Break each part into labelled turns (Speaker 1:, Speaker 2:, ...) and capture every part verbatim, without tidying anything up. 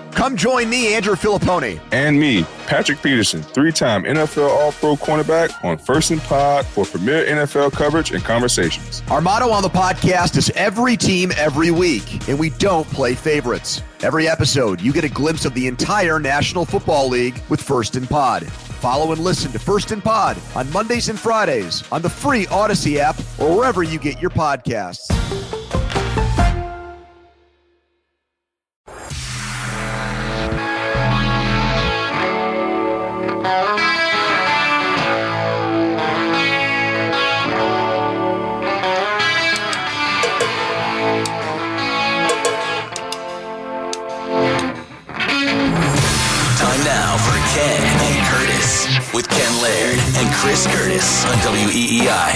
Speaker 1: Come join me, Andrew Filipponi.
Speaker 2: And me, Patrick Peterson, three-time N F L All-Pro cornerback on First and Pod for premier N F L coverage and conversations.
Speaker 1: Our motto on the podcast is every team, every week, and we don't play favorites. Every episode, you get a glimpse of the entire National Football League with First and Pod. Follow and listen to First and Pod on Mondays and Fridays on the free Odyssey app or wherever you get your podcasts.
Speaker 3: With Ken Laird and Chris Curtis on W E E I.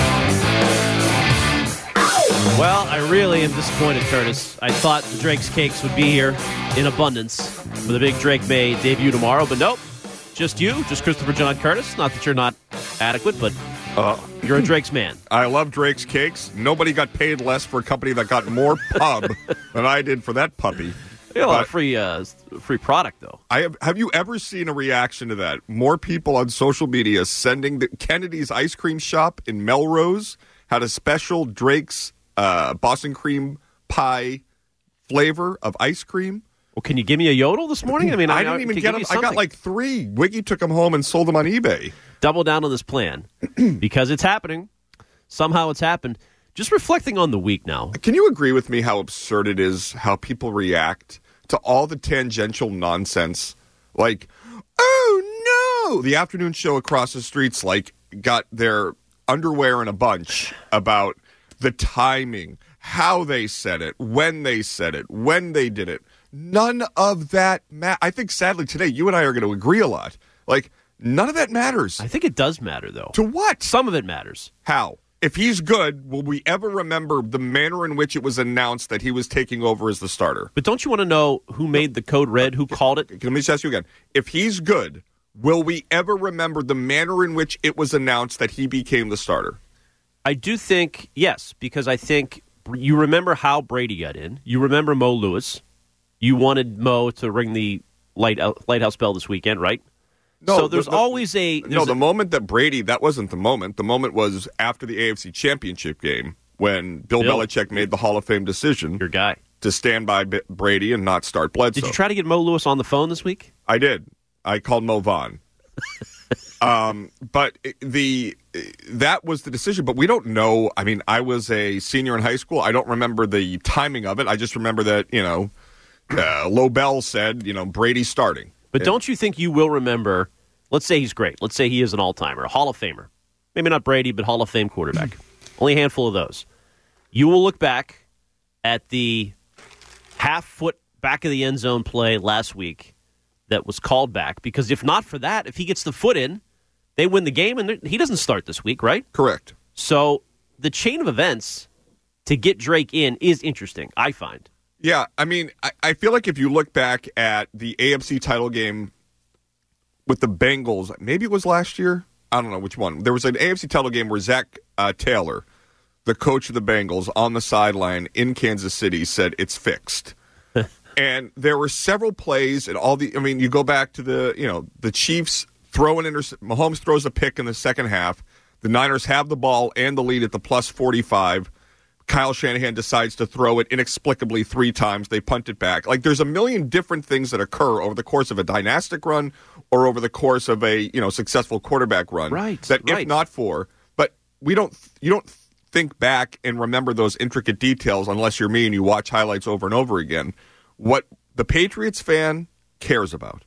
Speaker 4: Well, I really am disappointed, Curtis. I thought the Drake's Cakes would be here in abundance for the big Drake May debut tomorrow, but nope. Just you, just Christopher John Curtis. Not that you're not adequate, but uh, you're a Drake's man.
Speaker 5: I love Drake's Cakes. Nobody got paid less for a company that got more pub than I did for that puppy.
Speaker 4: You got a lot of free, uh, free product, though.
Speaker 5: I have. Have you ever seen a reaction to that? More people on social media sending the Kennedy's Ice Cream Shop in Melrose had a special Drake's uh, Boston cream pie flavor of ice cream.
Speaker 4: Well, can you give me a yodel this morning? I mean, I,
Speaker 5: I didn't even get them. I got like three. Wiggy took them home and sold them on eBay.
Speaker 4: Double down on this plan because it's happening. Somehow it's happened. Just reflecting on the week now.
Speaker 5: Can you agree with me how absurd it is how people react to all the tangential nonsense? Like, oh, no! The afternoon show across the streets, like, got their underwear in a bunch about the timing, how they said it, when they said it, when they did it. None of that matters. I think, sadly, today, you and I are going to agree a lot. Like, none of that matters.
Speaker 4: I think it does matter, though.
Speaker 5: To what?
Speaker 4: Some of it matters.
Speaker 5: How? If he's good, will we ever remember the manner in which it was announced that he was taking over as the starter?
Speaker 4: But don't you want to know who made the code red, who called it?
Speaker 5: Let me just ask you again. If he's good, will we ever remember the manner in which it was announced that he became the starter?
Speaker 4: I do think, yes, because I think you remember how Brady got in. You remember Mo Lewis. You wanted Mo to ring the light out, lighthouse bell this weekend, right?
Speaker 5: No,
Speaker 4: so there's
Speaker 5: the, the,
Speaker 4: always a... There's
Speaker 5: no, the
Speaker 4: a,
Speaker 5: moment that Brady, that wasn't the moment. The moment was after the A F C Championship game when Bill, Bill Belichick made the Hall of Fame decision.
Speaker 4: Your guy.
Speaker 5: To stand by B- Brady and not start Bledsoe.
Speaker 4: Did you try to get Mo Lewis on the phone this week?
Speaker 5: I did. I called Mo Vaughn. um, but the that was the decision. But we don't know. I mean, I was a senior in high school. I don't remember the timing of it. I just remember that, you know, uh, Lobel said, you know, Brady's starting.
Speaker 4: But don't you think you will remember, let's say he's great. Let's say he is an all-timer, a Hall of Famer. Maybe not Brady, but Hall of Fame quarterback. Only a handful of those. You will look back at the half-foot back of the end zone play last week that was called back, because if not for that, if he gets the foot in, they win the game, and he doesn't start this week, right?
Speaker 5: Correct.
Speaker 4: So the chain of events to get Drake in is interesting, I find.
Speaker 5: Yeah, I mean, I, I feel like if you look back at the A F C title game with the Bengals, maybe it was last year. I don't know which one. There was an A F C title game where Zach uh, Taylor, the coach of the Bengals, on the sideline in Kansas City said it's fixed. And there were several plays and all the, I mean, you go back to the, you know, the Chiefs throw an interception. Mahomes throws a pick in the second half. The Niners have the ball and the lead at the plus forty-five. Kyle Shanahan decides to throw it inexplicably three times. They punt it back. Like, there's a million different things that occur over the course of a dynastic run or over the course of a, you know, successful quarterback run.
Speaker 4: Right.
Speaker 5: That
Speaker 4: right.
Speaker 5: if not for, but we don't, you don't think back and remember those intricate details unless you're me and you watch highlights over and over again. What the Patriots fan cares about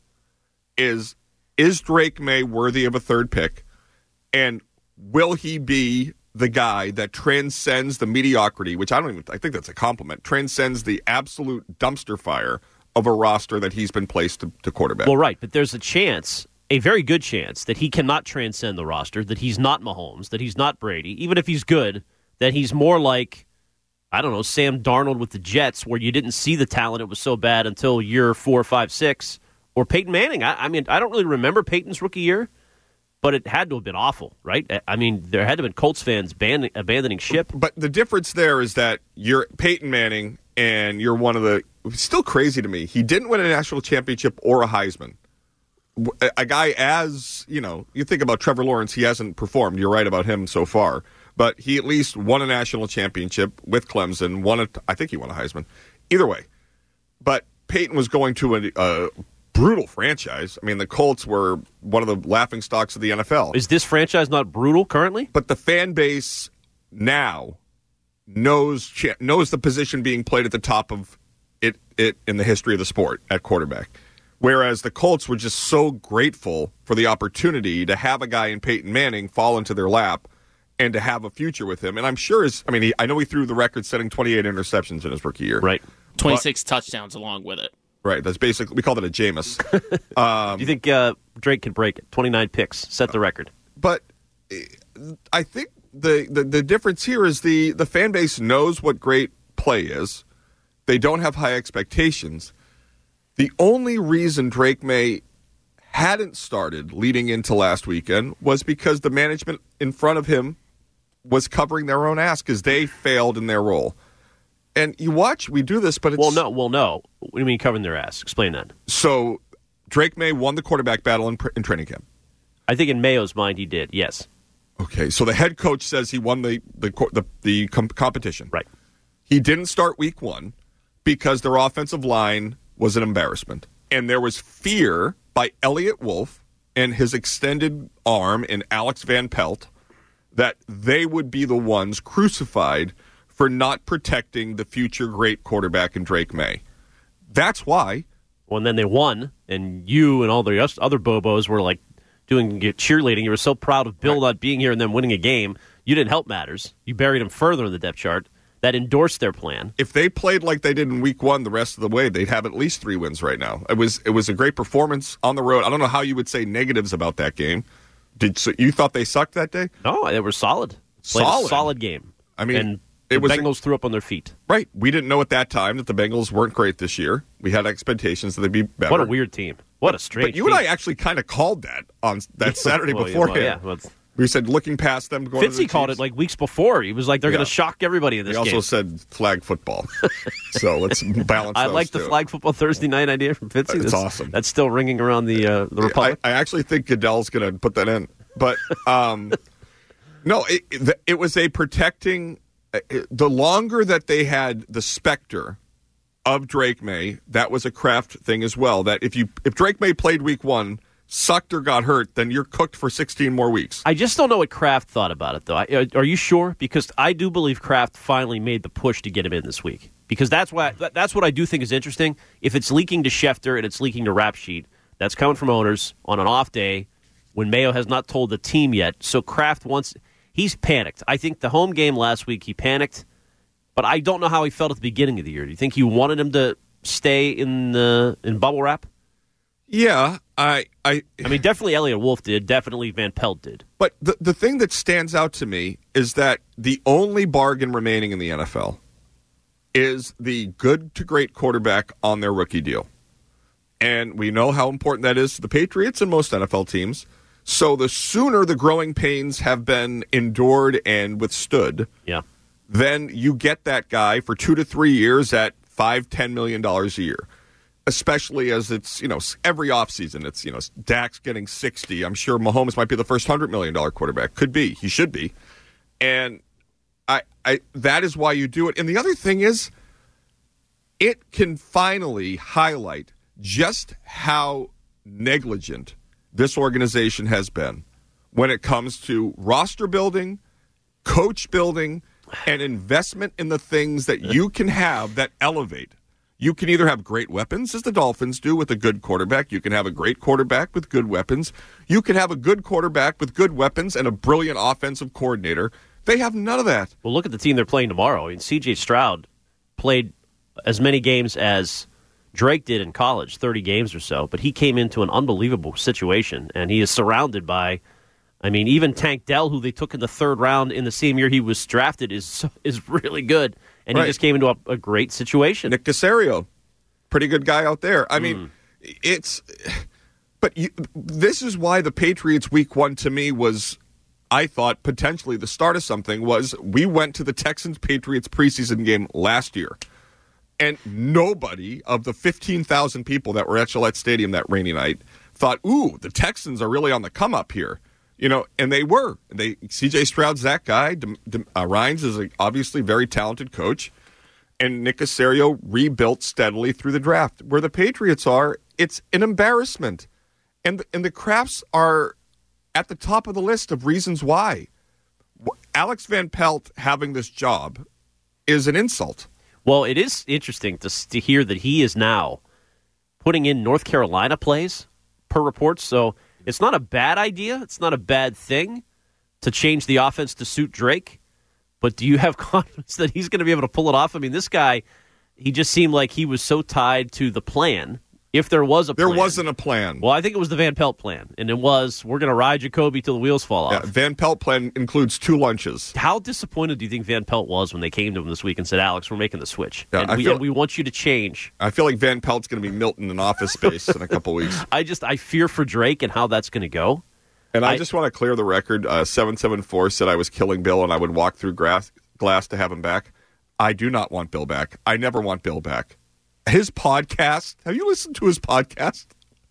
Speaker 5: is, is Drake May worthy of a third pick? And will he be the guy that transcends the mediocrity, which I don't even, I think that's a compliment, transcends the absolute dumpster fire of a roster that he's been placed to, to quarterback.
Speaker 4: Well, right, but there's a chance, a very good chance, that he cannot transcend the roster, that he's not Mahomes, that he's not Brady, even if he's good, that he's more like, I don't know, Sam Darnold with the Jets, where you didn't see the talent, it was so bad until year four, five, six, or Peyton Manning. I, I mean, I don't really remember Peyton's rookie year. but it had to have been awful, right? I mean, there had to have been Colts fans ban- abandoning ship.
Speaker 5: But the difference there is that you're Peyton Manning, and you're one of the – it's still crazy to me. He didn't win a national championship or a Heisman. A guy as, you know, you think about Trevor Lawrence, he hasn't performed. You're right about him so far. But he at least won a national championship with Clemson, won a, I think he won a Heisman. Either way. But Peyton was going to a, a brutal franchise. I mean, the Colts were one of the laughingstocks of the N F L.
Speaker 4: Is this franchise not brutal currently?
Speaker 5: But the fan base now knows knows the position being played at the top of it, it in the history of the sport at quarterback. Whereas the Colts were just so grateful for the opportunity to have a guy in Peyton Manning fall into their lap and to have a future with him. And I'm sure, his, I mean, he, I know he threw the record-setting twenty-eight interceptions in his rookie year.
Speaker 4: Right.
Speaker 6: twenty-six but, touchdowns along with it.
Speaker 5: Right. That's basically, we call that a Jameis.
Speaker 4: um, Do you think uh, Drake can break it? twenty-nine picks, set the record.
Speaker 5: But I think the, the, the difference here is the, the fan base knows what great play is. They don't have high expectations. The only reason Drake May hadn't started leading into last weekend was because the management in front of him was covering their own ass because they failed in their role. And you watch, we do this, but it's...
Speaker 4: Well, no, well, no. What do you mean covering their ass? Explain that.
Speaker 5: So Drake May won the quarterback battle in, in training camp.
Speaker 4: I think in Mayo's mind he did, yes.
Speaker 5: Okay, so the head coach says he won the, the, the, the com- competition.
Speaker 4: Right.
Speaker 5: He didn't start week one because their offensive line was an embarrassment. And there was fear by Elliott Wolf and his extended arm in Alex Van Pelt that they would be the ones crucified for not protecting the future great quarterback in Drake May. That's why.
Speaker 4: Well, and then they won, and you and all the other Bobos were like doing cheerleading. You were so proud of Bill right. not being here and then winning a game. You didn't help matters. You buried him further in the depth chart. That endorsed their plan.
Speaker 5: If they played like they did in week one the rest of the way, they'd have at least three wins right now. It was it was a great performance on the road. I don't know how you would say negatives about that game. Did so you thought they sucked that day?
Speaker 4: No, they were solid. Played
Speaker 5: solid.
Speaker 4: a solid game.
Speaker 5: I mean,
Speaker 4: and
Speaker 5: it
Speaker 4: the
Speaker 5: was
Speaker 4: Bengals
Speaker 5: a,
Speaker 4: threw up on their feet.
Speaker 5: Right. We didn't know at that time that the Bengals weren't great this year. We had expectations that they'd be better.
Speaker 4: What a weird team. What a strange
Speaker 5: But you
Speaker 4: team.
Speaker 5: and I actually kind of called that on that Saturday
Speaker 4: well,
Speaker 5: beforehand.
Speaker 4: Yeah, well, yeah.
Speaker 5: We said looking past them. Going
Speaker 4: Fitzy called it like weeks before. He was like, they're yeah. going to shock everybody in this
Speaker 5: game. He
Speaker 4: game.
Speaker 5: also said flag football. So let's balance
Speaker 4: I
Speaker 5: those
Speaker 4: like the
Speaker 5: two.
Speaker 4: Flag football Thursday night idea from Fitzy.
Speaker 5: It's
Speaker 4: that's,
Speaker 5: awesome.
Speaker 4: That's still ringing around the uh, the Republic.
Speaker 5: I, I actually think Goodell's going to put that in. But um, no, it, it, it was a protecting. It, the longer that they had the specter of Drake May, that was a Kraft thing as well. That if you if Drake May played week one, sucked or got hurt, then you're cooked for sixteen more weeks.
Speaker 4: I just don't know what Kraft thought about it, though. I, are you sure? Because I do believe Kraft finally made the push to get him in this week. Because that's why that's what I do think is interesting. If it's leaking to Schefter and it's leaking to Rap Sheet, that's coming from owners on an off day when Mayo has not told the team yet. So Kraft wants he's panicked. I think the home game last week he panicked, but I don't know how he felt at the beginning of the year. Do you think he wanted him to stay in the in bubble wrap?
Speaker 5: Yeah, I, I,
Speaker 4: I mean, definitely Elliott Wolf did. Definitely Van Pelt did.
Speaker 5: But the the thing that stands out to me is that the only bargain remaining in the N F L is the good to great quarterback on their rookie deal, and we know how important that is to the Patriots and most N F L teams. So the sooner the growing pains have been endured and withstood,
Speaker 4: yeah,
Speaker 5: then you get that guy for two to three years at five, ten million dollars a year. Especially as it's, you know, every offseason, it's, you know, Dak's getting sixty. I'm sure Mahomes might be the first one hundred million dollars quarterback. Could be. He should be. And I, I, that is why you do it. And the other thing is, it can finally highlight just how negligent this organization has been when it comes to roster building, coach building, and investment in the things that you can have that elevate. You can either have great weapons, as the Dolphins do with a good quarterback. You can have a great quarterback with good weapons. You can have a good quarterback with good weapons and a brilliant offensive coordinator. They have none of that.
Speaker 4: Well, look at the team they're playing tomorrow. I mean, C J Stroud played as many games as Drake did in college, thirty games or so, but he came into an unbelievable situation, and he is surrounded by, I mean, even Tank Dell, who they took in the third round in the same year he was drafted, is is really good. And
Speaker 5: right.
Speaker 4: he just came into a, a great situation.
Speaker 5: Nick Caserio, pretty good guy out there. I mean, mm. it's But you, this is why the Patriots week one to me was, I thought, potentially the start of something. Was we went to the Texans-Patriots preseason game last year, and nobody of the fifteen thousand people that were at Gillette Stadium that rainy night thought, ooh, the Texans are really on the come-up here. You know, and they were. They C J Stroud's that guy. De, De, uh, Ryans is a obviously very talented coach. And Nick Caserio rebuilt steadily through the draft. Where the Patriots are, it's an embarrassment. And the, and the Krafts are at the top of the list of reasons why. Alex Van Pelt having this job is an insult.
Speaker 4: Well, it is interesting to, to hear that he is now putting in North Carolina plays per reports. So it's not a bad idea. It's not a bad thing to change the offense to suit Drake. But do you have confidence that he's going to be able to pull it off? I mean, this guy, he just seemed like he was so tied to the plan. If there was a plan.
Speaker 5: There wasn't a plan.
Speaker 4: Well, I think it was the Van Pelt plan. And it was, we're going to ride Jacoby till the wheels fall off.
Speaker 5: Yeah, Van Pelt plan includes two lunches.
Speaker 4: How disappointed do you think Van Pelt was when they came to him this week and said, Alex, we're making the switch.
Speaker 5: Yeah,
Speaker 4: and,
Speaker 5: I
Speaker 4: we,
Speaker 5: feel,
Speaker 4: and we want you to change.
Speaker 5: I feel like Van Pelt's going to be Milton in Office Space in a couple weeks.
Speaker 4: I just, I fear for Drake and how that's going to go.
Speaker 5: And I,
Speaker 4: I
Speaker 5: just want to clear the record. Uh, seven seven four said I was killing Bill and I would walk through grass, glass to have him back. I do not want Bill back. I never want Bill back. His podcast, have you listened to his podcast?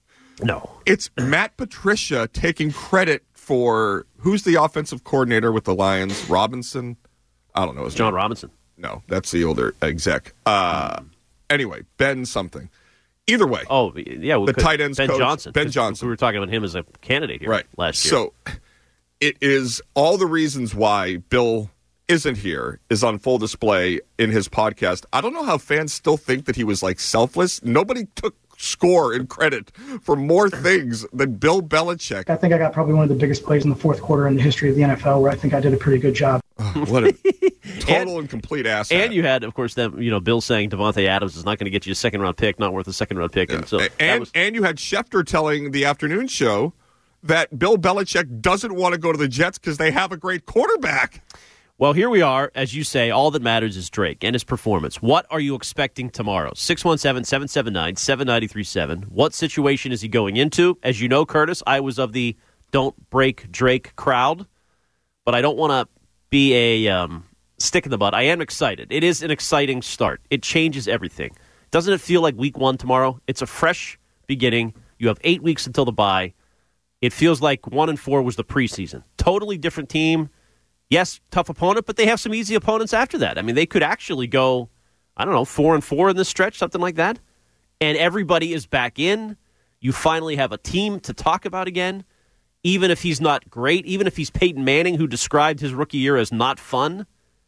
Speaker 4: No.
Speaker 5: It's Matt Patricia taking credit for, who's the offensive coordinator with the Lions? Robinson? I don't know his
Speaker 4: John
Speaker 5: name.
Speaker 4: Robinson.
Speaker 5: No, that's the older exec. Uh, anyway, Ben something. Either way.
Speaker 4: Oh, yeah. Well,
Speaker 5: the tight ends
Speaker 4: Ben
Speaker 5: coach,
Speaker 4: Johnson.
Speaker 5: Ben Johnson.
Speaker 4: We were talking about him as a candidate here
Speaker 5: right.
Speaker 4: last year.
Speaker 5: So it is all the reasons why Bill isn't here is on full display in his podcast. I don't know how fans still think that he was like selfless. Nobody took score and credit for more things than Bill Belichick.
Speaker 7: I think I got probably one of the biggest plays in the fourth quarter in the history of the N F L where I think I did a pretty good job.
Speaker 5: Oh, what a total and, and complete ass.
Speaker 4: And you had, of course, them, you know, Bill saying Devontae Adams is not going to get you a second round pick, not worth a second round pick.
Speaker 5: Yeah.
Speaker 4: And, so
Speaker 5: and,
Speaker 4: was...
Speaker 5: and you had Schefter telling the afternoon show that Bill Belichick doesn't want to go to the Jets because they have a great quarterback.
Speaker 4: Well, here we are. As you say, all that matters is Drake and his performance. What are you expecting tomorrow? six one seven, seven seven nine, seven nine three seven. What situation is he going into? As you know, Curtis, I was of the don't break Drake crowd, but I don't want to be a um, stick in the mud. I am excited. It is an exciting start. It changes everything. Doesn't it feel like week one tomorrow? It's a fresh beginning. You have eight weeks until the bye. It feels like one and four was the preseason. Totally different team. Yes, tough opponent, but they have some easy opponents after that. I mean, they could actually go, I don't know, four and four in this stretch, something like that. And everybody is back in. You finally have a team to talk about again. Even if he's not great, even if he's Peyton Manning, who described his rookie year as not fun.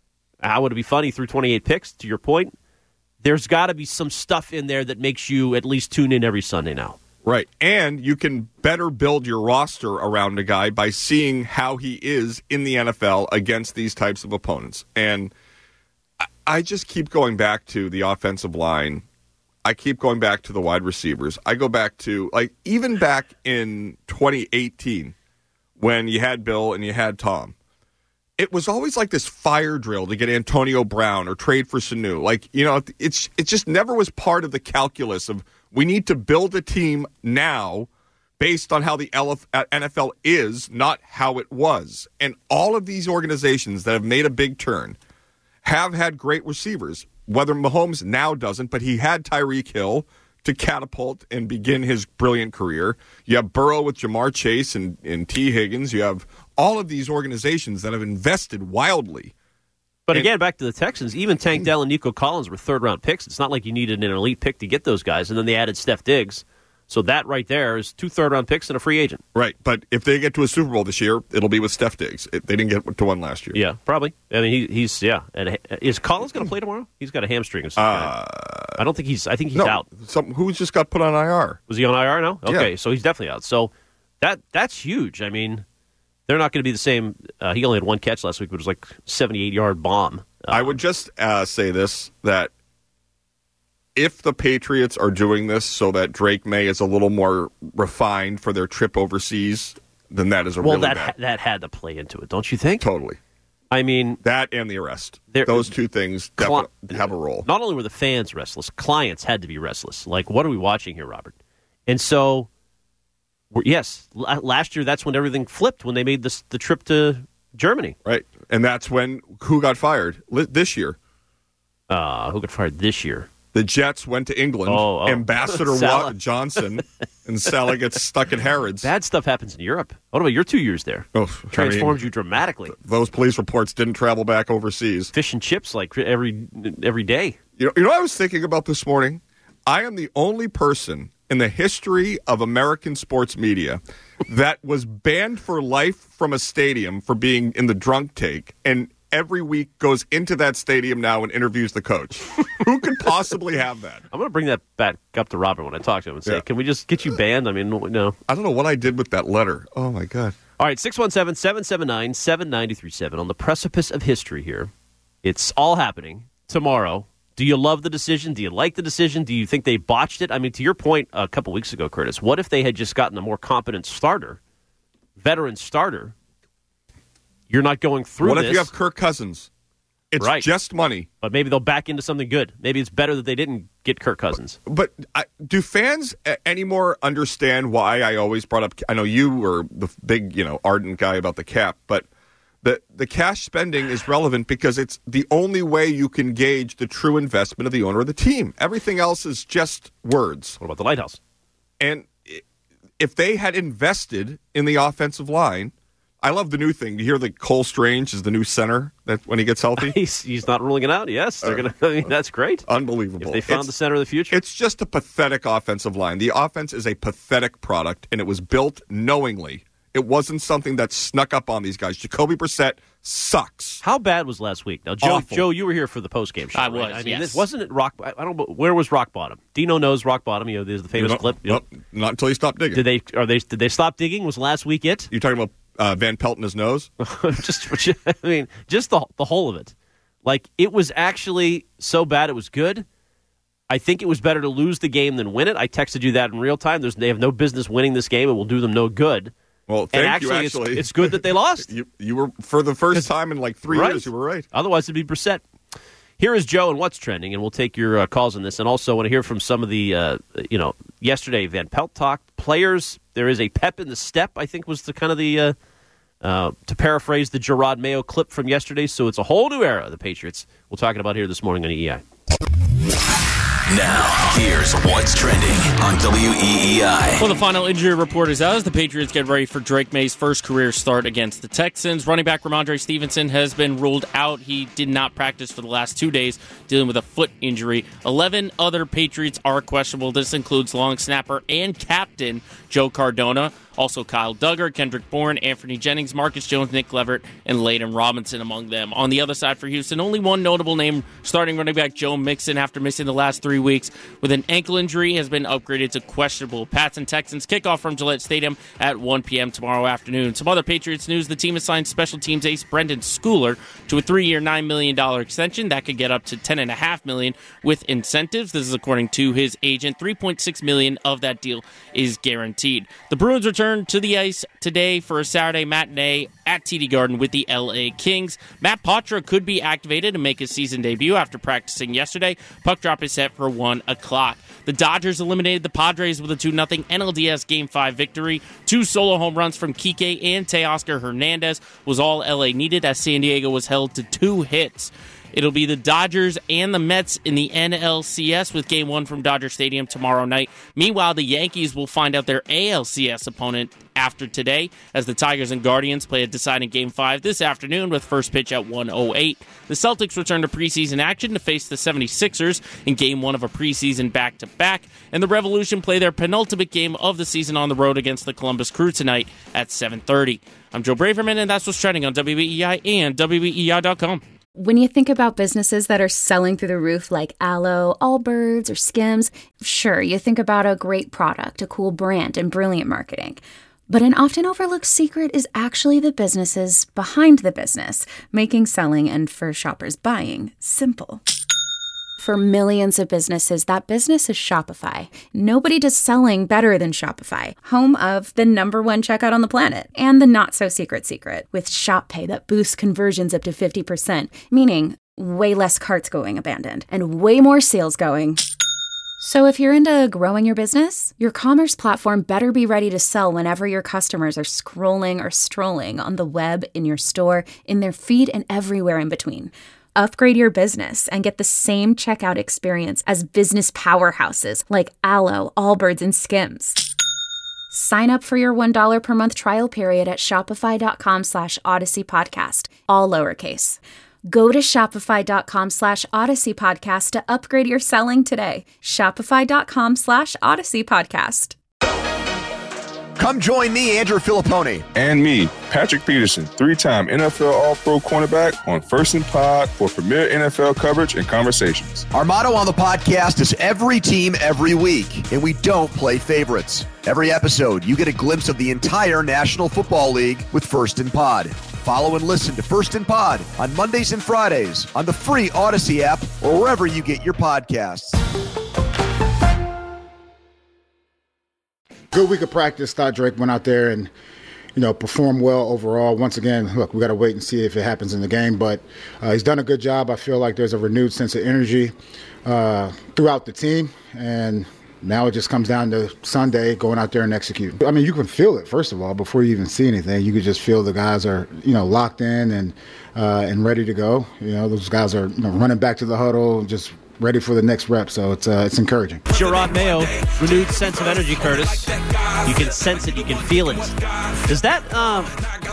Speaker 4: How would it be fun? He threw twenty-eight picks, to your point. There's got to be some stuff in there that makes you at least tune in every Sunday now.
Speaker 5: Right. And you can better build your roster around a guy by seeing how he is in the N F L against these types of opponents. And I just keep going back to the offensive line. I keep going back to the wide receivers. I go back to, like, even back in twenty eighteen when you had Bill and you had Tom. It was always like this fire drill to get Antonio Brown or trade for Sanu. Like, you know, it's it just never was part of the calculus of we need to build a team now based on how the N F L is, not how it was. And all of these organizations that have made a big turn have had great receivers, whether Mahomes now doesn't, but he had Tyreek Hill to catapult and begin his brilliant career. You have Burrow with Jamar Chase and, and T. Higgins. You have all of these organizations that have invested wildly.
Speaker 4: But again, back to the Texans, even Tank Dell and Nico Collins were third-round picks. It's not like you needed an elite pick to get those guys. And then they added Steph Diggs. So that right there is two third-round picks and a free agent.
Speaker 5: Right, but if they get to a Super Bowl this year, it'll be with Steph Diggs. It, they didn't get to one last year.
Speaker 4: Yeah, probably. I mean, he, he's, yeah. And is Collins going to play tomorrow? He's got a hamstring. Or something. Uh, I don't think he's, I think he's
Speaker 5: no,
Speaker 4: out.
Speaker 5: Some, who just got put on I R?
Speaker 4: Was he on I R now? Okay,
Speaker 5: yeah.
Speaker 4: So he's definitely out. So that that's huge. I mean, they're not going to be the same. Uh, he only had one catch last week, which was like seventy-eight-yard bomb. Um,
Speaker 5: I would just uh, say this, that if the Patriots are doing this so that Drake May is a little more refined for their trip overseas, then that is a
Speaker 4: well,
Speaker 5: really
Speaker 4: that
Speaker 5: bad.
Speaker 4: Ha- that had to play into it, don't you think?
Speaker 5: Totally.
Speaker 4: I mean,
Speaker 5: that and the arrest.
Speaker 4: There,
Speaker 5: Those two things
Speaker 4: cli-
Speaker 5: definitely have a role.
Speaker 4: Not only were the fans restless, clients had to be restless. Like, what are we watching here, Robert? And so Yes, last year that's when everything flipped, when they made this, the trip to Germany.
Speaker 5: Right, and that's when who got fired this year?
Speaker 4: Uh, who got fired this year?
Speaker 5: The Jets went to England. Oh, oh. Ambassador Watt Johnson, and Salah gets stuck in Harrods.
Speaker 4: Bad stuff happens in Europe. What about your two years there?
Speaker 5: Oh,
Speaker 4: Transformed
Speaker 5: I mean,
Speaker 4: you dramatically.
Speaker 5: Those police reports didn't travel back overseas.
Speaker 4: Fish and chips like every every day.
Speaker 5: You know, you know what I was thinking about this morning? I am the only person in the history of American sports media that was banned for life from a stadium for being in the drunk take, and every week goes into that stadium now and interviews the coach. Who could possibly have that?
Speaker 4: I'm going to bring that back up to Robert when I talk to him and say, yeah. Can we just get you banned? I mean, no.
Speaker 5: I don't know what I did with that letter. Oh, my God.
Speaker 4: All right, six one seven, seven seven nine, seven nine three seven on the precipice of history here. It's all happening tomorrow. Do you love the decision? Do you like the decision? Do you think they botched it? I mean, to your point a couple weeks ago, Curtis, what if they had just gotten a more competent starter, veteran starter? You're not going through
Speaker 5: what
Speaker 4: this.
Speaker 5: What if you have Kirk Cousins? It's
Speaker 4: right.
Speaker 5: just money.
Speaker 4: But maybe they'll back into something good. Maybe it's better that they didn't get Kirk Cousins.
Speaker 5: But, but I, do fans anymore understand why I always brought up, I know you were the big, you know, ardent guy about the cap, but the, the cash spending is relevant because it's the only way you can gauge the true investment of the owner of the team. Everything else is just words.
Speaker 4: What about the Lighthouse?
Speaker 5: And if they had invested in the offensive line, I love the new thing. You hear that Cole Strange is the new center that when he gets healthy?
Speaker 4: he's, he's not ruling it out, yes. They're uh, gonna. I mean, that's great.
Speaker 5: Unbelievable.
Speaker 4: If they found
Speaker 5: it's,
Speaker 4: the center of the future.
Speaker 5: It's just a pathetic offensive line. The offense is a pathetic product, and it was built knowingly. It wasn't something that snuck up on these guys. Jacoby Brissett sucks.
Speaker 4: How bad was last week? Now, Joe,
Speaker 5: Awful.
Speaker 4: Joe, you were here for the postgame show.
Speaker 6: I
Speaker 4: right?
Speaker 6: was.
Speaker 4: I mean,
Speaker 6: yes.
Speaker 4: this wasn't it rock. I don't know where was rock bottom. Dino knows rock bottom. You know, there's the famous
Speaker 5: you know,
Speaker 4: clip. You
Speaker 5: nope,
Speaker 4: know.
Speaker 5: Not until you stop digging.
Speaker 4: Did they? Are they? Did they stop digging? Was last week it?
Speaker 5: You talking about uh, Van Pelt in his nose?
Speaker 4: just, I mean, just the the whole of it. Like it was actually so bad it was good. I think it was better to lose the game than win it. I texted you that in real time. There's, they have no business winning this game. It will do them no good.
Speaker 5: Well, thank
Speaker 4: and actually,
Speaker 5: you, actually.
Speaker 4: It's, it's good that they lost.
Speaker 5: you, you were, for the first time in like three
Speaker 4: right.
Speaker 5: years, you were right.
Speaker 4: Otherwise, it'd be Brissett. Here is Joe and what's trending, and we'll take your uh, calls on this. And also want to hear from some of the, uh, you know, yesterday Van Pelt talked. Players, there is a pep in the step, I think was the kind of the, uh, uh, to paraphrase the Gerard Mayo clip from yesterday. So it's a whole new era of the Patriots. We'll talk about here this morning on E E I.
Speaker 3: Now, here's what's trending on W E E I.
Speaker 6: Well, the final injury report is out as the Patriots get ready for Drake May's first career start against the Texans. Running back Ramondre Stevenson has been ruled out. He did not practice for the last two days, dealing with a foot injury. Eleven other Patriots are questionable. This includes long snapper and captain Joe Cardona. Also Kyle Duggar, Kendrick Bourne, Anthony Jennings, Marcus Jones, Nick Leverett, and Layden Robinson among them. On the other side for Houston, only one notable name, starting running back Joe Mixon, after missing the last three weeks with an ankle injury, has been upgraded to questionable. Pats and Texans kickoff from Gillette Stadium at one p.m. tomorrow afternoon. Some other Patriots news, the team assigned special teams ace Brendan Schooler to a three-year, nine million dollars extension. That could get up to ten point five million dollars with incentives. This is according to his agent. three point six million dollars of that deal is guaranteed. The Bruins return to the ice today for a Saturday matinee at T D Garden with the L A Kings. Matt Poitras could be activated and make his season debut after practicing yesterday. Puck drop is set for one o'clock. The Dodgers eliminated the Padres with a two nothing N L D S Game five victory. Two solo home runs from Kike and Teoscar Hernandez was all L A needed as San Diego was held to two hits. It'll be the Dodgers and the Mets in the N L C S with Game one from Dodger Stadium tomorrow night. Meanwhile, the Yankees will find out their A L C S opponent after today as the Tigers and Guardians play a deciding Game five this afternoon with first pitch at one oh eight. The Celtics return to preseason action to face the seventy-sixers in Game one of a preseason back-to-back, and the Revolution play their penultimate game of the season on the road against the Columbus Crew tonight at seven thirty. I'm Joe Braverman, and that's what's trending on W E E I and W E E I dot com.
Speaker 8: When you think about businesses that are selling through the roof like Aloe, Allbirds, or Skims, sure, you think about a great product, a cool brand, and brilliant marketing. But an often overlooked secret is actually the businesses behind the business, making selling and for shoppers buying simple. For millions of businesses, that business is Shopify. Nobody does selling better than Shopify, home of the number one checkout on the planet, and the not-so-secret secret, with Shop Pay that boosts conversions up to fifty percent, meaning way less carts going abandoned, and way more sales going So if you're into growing your business, your commerce platform better be ready to sell whenever your customers are scrolling or strolling on the web, in your store, in their feed, and everywhere in between. Upgrade your business and get the same checkout experience as business powerhouses like Allo, Allbirds, and Skims. Sign up for your one dollar per month trial period at shopify.com slash Odyssey Podcast, all lowercase. Go to shopify.com slash Odyssey Podcast to upgrade your selling today. Shopify.com slash Odyssey Podcast.
Speaker 1: Come join me, Andrew Filipponi.
Speaker 2: And me, Patrick Peterson, three-time N F L All-Pro cornerback on First and Pod for premier N F L coverage and conversations.
Speaker 1: Our motto on the podcast is every team, every week, and we don't play favorites. Every episode, you get a glimpse of the entire National Football League with First and Pod. Follow and listen to First and Pod on Mondays and Fridays on the free Odyssey app or wherever you get your podcasts.
Speaker 9: Good week of practice. Thought Drake went out there and, you know, performed well overall. Once again, look, we got to wait and see if it happens in the game, but uh, he's done a good job. I feel like there's a renewed sense of energy uh, throughout the team, and now it just comes down to Sunday, going out there and execute. I mean, you can feel it, first of all, before you even see anything. You can just feel the guys are, you know, locked in and uh, and ready to go. You know, those guys are, you know, running back to the huddle, just ready for the next rep, so it's uh, it's encouraging.
Speaker 4: Jerod Mayo, renewed sense of energy, Curtis. You can sense it, you can feel it. Does that, um,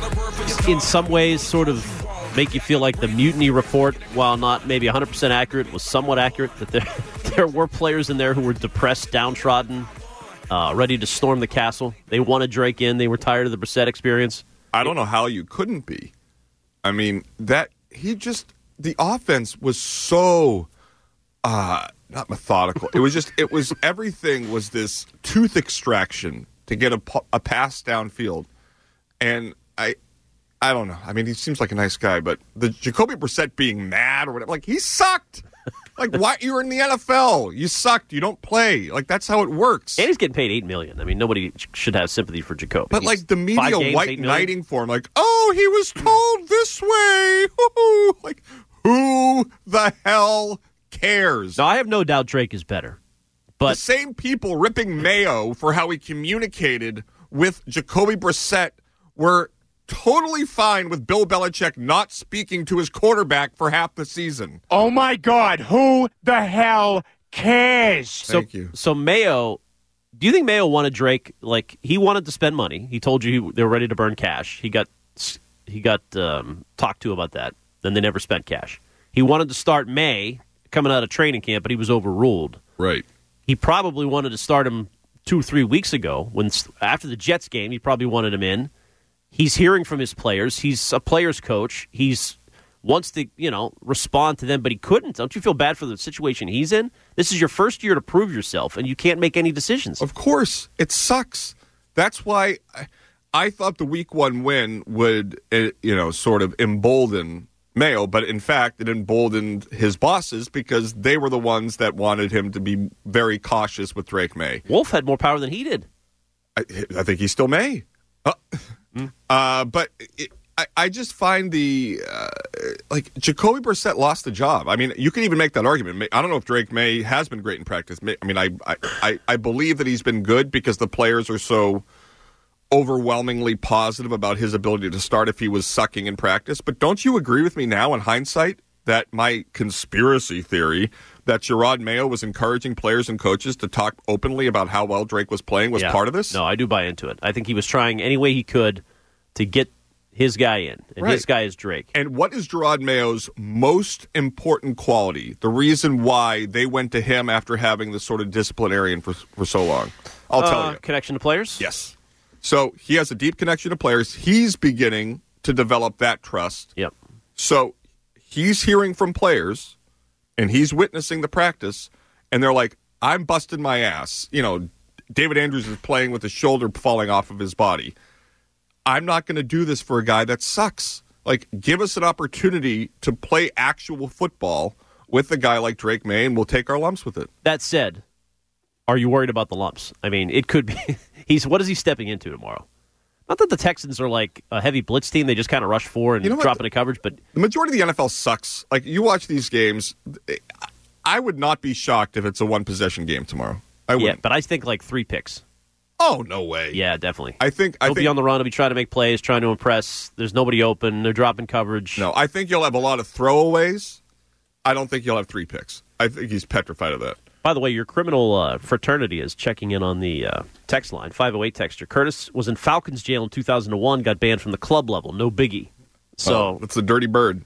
Speaker 4: in some ways, sort of make you feel like the Mutiny Report, while not maybe one hundred percent accurate, was somewhat accurate, that there, there were players in there who were depressed, downtrodden, uh, ready to storm the castle? They wanted Drake in. They were tired of the Brissett experience.
Speaker 5: I don't know how you couldn't be. I mean, that he just, the offense was so... Uh, not methodical. It was just, it was, everything was this tooth extraction to get a, a pass downfield. And I, I don't know. I mean, he seems like a nice guy, but the Jacoby Brissett being mad or whatever, like, he sucked. Like, why? You're in the N F L. You sucked. You don't play. Like, that's how it works.
Speaker 4: And he's getting paid eight million dollars. I mean, nobody should have sympathy for Jacoby.
Speaker 5: But,
Speaker 4: he's
Speaker 5: like, the media
Speaker 4: games,
Speaker 5: white knighting for him, like, oh, he was told this way. Like, who the hell cares?
Speaker 4: No, I have no doubt Drake is better. But
Speaker 5: the same people ripping Mayo for how he communicated with Jacoby Brissett were totally fine with Bill Belichick not speaking to his quarterback for half the season.
Speaker 10: Oh, my God. Who the hell cares?
Speaker 4: So,
Speaker 5: Thank you.
Speaker 4: So Mayo, do you think Mayo wanted Drake? Like, he wanted to spend money. He told you he, they were ready to burn cash. He got he got um, talked to about that. Then they never spent cash. He wanted to start May coming out of training camp, but he was overruled.
Speaker 5: Right.
Speaker 4: He probably wanted to start him two or three weeks ago. When after the Jets game, he probably wanted him in. He's hearing from his players. He's a player's coach. He's wants to, you know, respond to them, but he couldn't. Don't you feel bad for the situation he's in? This is your first year to prove yourself, and you can't make any decisions.
Speaker 5: Of course. It sucks. That's why I, I thought the week one win would, you know, sort of embolden Mayo, but in fact, it emboldened his bosses because they were the ones that wanted him to be very cautious with Drake May.
Speaker 4: Wolf had more power than he did.
Speaker 5: I, I think he still may. Uh, mm. uh, but it, I, I just find the, uh, like, Jacoby Brissett lost the job. I mean, you can even make that argument. I don't know if Drake May has been great in practice. I mean, I, I, I believe that he's been good because the players are so overwhelmingly positive about his ability to start if he was sucking in practice. But don't you agree with me now in hindsight that my conspiracy theory that Jerod Mayo was encouraging players and coaches to talk openly about how well Drake was playing was
Speaker 4: yeah.
Speaker 5: part of this?
Speaker 4: No, I do buy into it. I think he was trying any way he could to get his guy in, and
Speaker 5: right.
Speaker 4: his guy is Drake.
Speaker 5: And what is Jerod Mayo's most important quality, the reason why they went to him after having this sort of disciplinarian for, for so long? I'll
Speaker 4: uh,
Speaker 5: tell you.
Speaker 4: Connection to players?
Speaker 5: Yes. So he has a deep connection to players. He's beginning to develop that trust.
Speaker 4: Yep.
Speaker 5: So he's hearing from players, and he's witnessing the practice, and they're like, I'm busting my ass. You know, David Andrews is playing with his shoulder falling off of his body. I'm not going to do this for a guy that sucks. Like, give us an opportunity to play actual football with a guy like Drake May, and we'll take our lumps with it.
Speaker 4: That said, are you worried about the lumps? I mean, it could be. He's what is he stepping into tomorrow? Not that the Texans are like a heavy blitz team; they just kind of rush forward and
Speaker 5: you know
Speaker 4: drop into coverage. But
Speaker 5: the majority of the N F L sucks. Like, you watch these games, I would not be shocked if it's a one possession game tomorrow. I
Speaker 4: Yeah,
Speaker 5: wouldn't.
Speaker 4: but I think like three picks.
Speaker 5: Oh, no way.
Speaker 4: Yeah, definitely.
Speaker 5: I think I
Speaker 4: he'll
Speaker 5: think,
Speaker 4: be on the run. He'll be trying to make plays, trying to impress. There's nobody open. They're dropping coverage.
Speaker 5: No, I think you'll have a lot of throwaways. I don't think you'll have three picks. I think he's petrified of that.
Speaker 4: By the way, your criminal uh, fraternity is checking in on the uh, text line, five oh eight texter. Curtis was in Falcons jail in two thousand one, got banned from the club level. No biggie. So
Speaker 5: oh, it's the dirty bird.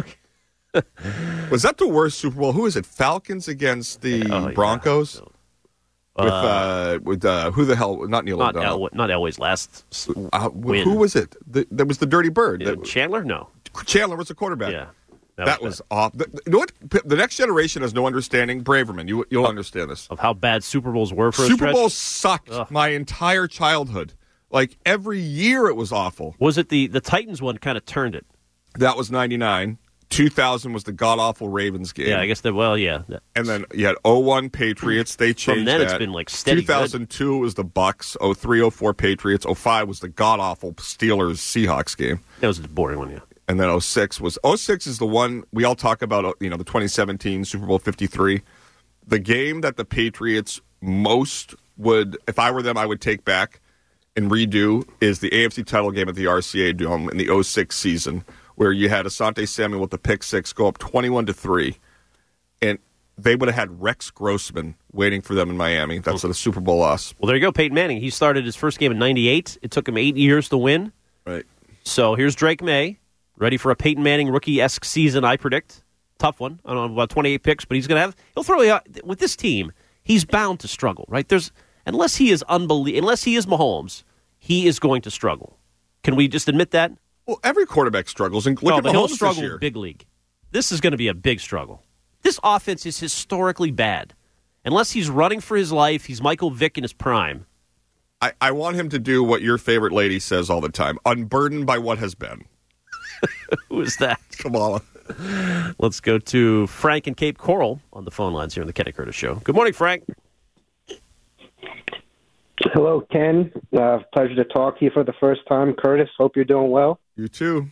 Speaker 5: Was that the worst Super Bowl? Who is it? Falcons against the
Speaker 4: Oh, yeah.
Speaker 5: Broncos?
Speaker 4: Uh,
Speaker 5: with uh, with uh, who the hell? Not Neil
Speaker 4: not,
Speaker 5: O'Donnell.
Speaker 4: El- not Elway's last s-
Speaker 5: Uh,
Speaker 4: win.
Speaker 5: who was it? The, that was the dirty bird.
Speaker 4: Uh,
Speaker 5: That-
Speaker 4: Chandler? No.
Speaker 5: Chandler was the quarterback.
Speaker 4: Yeah.
Speaker 5: That, was, off. The, you know what? The next generation has no understanding. Braverman, you, you'll understand this.
Speaker 4: Of how bad Super Bowls were for a
Speaker 5: Super
Speaker 4: stretch?
Speaker 5: Bowls sucked
Speaker 4: Ugh.
Speaker 5: my entire childhood. Like, every year it was awful.
Speaker 4: Was it the, the Titans one kind of turned it?
Speaker 5: That was ninety-nine. two thousand was the god-awful Ravens game.
Speaker 4: Yeah, I guess that, well, yeah. That-
Speaker 5: And then you had oh one Patriots. They changed
Speaker 4: From then,
Speaker 5: that.
Speaker 4: it's been, like, steady
Speaker 5: two thousand two was the Bucks. oh three oh four Patriots. oh five was the god-awful Steelers-Seahawks game.
Speaker 4: That was a boring one, yeah.
Speaker 5: And then oh six was oh six is the one we all talk about, you know, the twenty seventeen Super Bowl fifty-three. The game that the Patriots most would, if I were them, I would take back and redo is the A F C title game at the R C A Dome in the oh six season, where you had Asante Samuel with the pick six go up twenty-one to three, and they would have had Rex Grossman waiting for them in Miami. That's a Super Bowl loss.
Speaker 4: Well, there you go, Peyton Manning. He started his first game in ninety-eight. It took him eight years to win.
Speaker 5: Right.
Speaker 4: So here's Drake May, ready for a Peyton Manning rookie-esque season, I predict. Tough one. I don't know about twenty-eight picks, but he's going to have. He'll throw you out. With this team, he's bound to struggle, right? There's unless he is unbelie- unless he is Mahomes, he is going to struggle. Can we just admit that?
Speaker 5: Well, every quarterback struggles, and look
Speaker 4: no,
Speaker 5: at
Speaker 4: but he'll
Speaker 5: Mahomes
Speaker 4: struggle
Speaker 5: this year.
Speaker 4: big league. This is going to be a big struggle. This offense is historically bad. Unless he's running for his life, he's Michael Vick in his prime.
Speaker 5: I, I want him to do what your favorite lady says all the time: unburdened by what has been.
Speaker 4: Who is that?
Speaker 5: Kamala.
Speaker 4: Let's go to Frank and Cape Coral on the phone lines here on the Kenny Curtis Show. Good morning, Frank.
Speaker 11: Hello, Ken. Uh, pleasure to talk to you for the first time. Curtis, hope you're doing well.
Speaker 5: You too.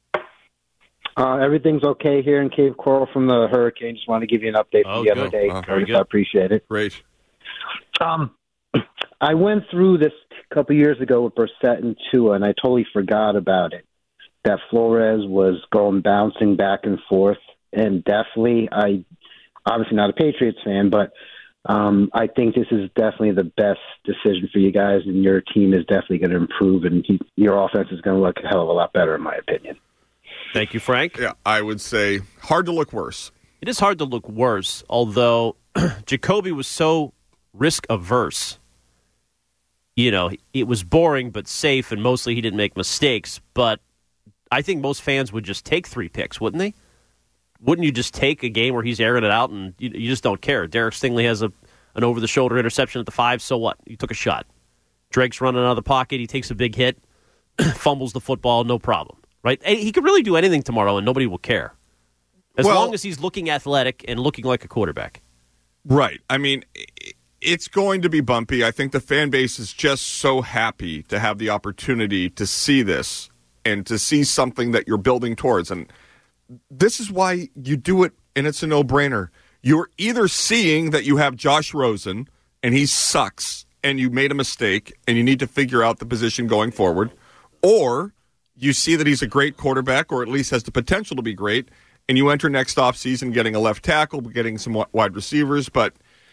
Speaker 11: Uh, everything's okay here in Cape Coral from the hurricane. Just wanted to give you an update
Speaker 4: Oh,
Speaker 11: from the
Speaker 4: good.
Speaker 11: other day,
Speaker 5: Uh,
Speaker 4: very
Speaker 11: Curtis.
Speaker 4: good.
Speaker 11: I appreciate it.
Speaker 5: Great.
Speaker 11: Um, I went through this a couple years ago with Brissett and Tua, and I totally forgot about it. That Flores was going bouncing back and forth, and definitely, I obviously not a Patriots fan, but um, I think this is definitely the best decision for you guys, and your team is definitely going to improve, and he, your offense is going to look a hell of a lot better, in my opinion.
Speaker 4: Thank you, Frank.
Speaker 5: Yeah, I would say hard to look worse.
Speaker 4: It is hard to look worse, although Jacoby was so risk-averse. You know, it was boring but safe, and mostly he didn't make mistakes, but I think most fans would just take three picks, wouldn't they? Wouldn't you just take a game where he's airing it out and you, you just don't care? Derek Stingley has a an over-the-shoulder interception at the five, so what? You took a shot. Drake's running out of the pocket. He takes a big hit, fumbles the football, no problem, right? And he could really do anything tomorrow and nobody will care. As
Speaker 5: Well-
Speaker 4: long as he's looking athletic and looking like a quarterback.
Speaker 5: Right. I mean, i- it's going to be bumpy. I think the fan base is just so happy to have the opportunity to see this and to see something that you're building towards. And this is why you do it, and it's a no-brainer. You're either seeing that you have Josh Rosen, and he sucks, and you made a mistake, and you need to figure out the position going forward, or you see that he's a great quarterback, or at least has the potential to be great, and you enter next offseason getting a left tackle, getting some wi- wide receivers, but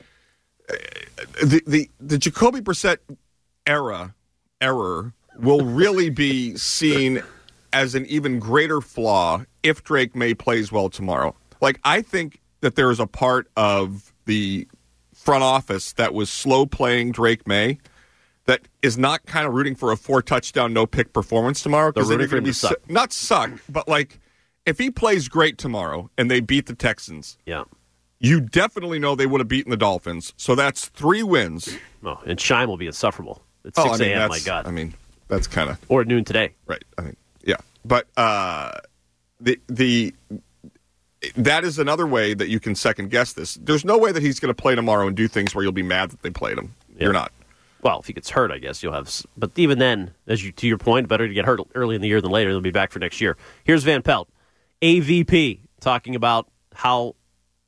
Speaker 5: the the, the Jacoby Brissett era error will really be seen as an even greater flaw if Drake May plays well tomorrow. Like, I think that there is a part of the front office that was slow playing Drake May that is not kind of rooting for a four touchdown, no pick performance tomorrow.
Speaker 4: They're
Speaker 5: Because then
Speaker 4: rooting
Speaker 5: you're
Speaker 4: for
Speaker 5: going
Speaker 4: him
Speaker 5: to
Speaker 4: to
Speaker 5: be
Speaker 4: suck.
Speaker 5: su- not suck, but like if he plays great tomorrow and they beat the Texans,
Speaker 4: Yeah.
Speaker 5: you definitely know they would have beaten the Dolphins. So that's three wins.
Speaker 4: Oh, and Shime will be insufferable at
Speaker 5: Oh,
Speaker 4: six
Speaker 5: I mean,
Speaker 4: a.m., my
Speaker 5: that's-
Speaker 4: God.
Speaker 5: I mean, that's kind of
Speaker 4: or at noon today.
Speaker 5: right. I mean, yeah, but uh, the the that is another way that you can second guess this. There's no way that he's going to play tomorrow and do things where you'll be mad that they played him.
Speaker 4: Yeah.
Speaker 5: You're not.
Speaker 4: Well, if he gets hurt, I guess you'll have. s- But even then, as you to your point, better to get hurt early in the year than later. They'll be back for next year. Here's Van Pelt, A V P, talking about how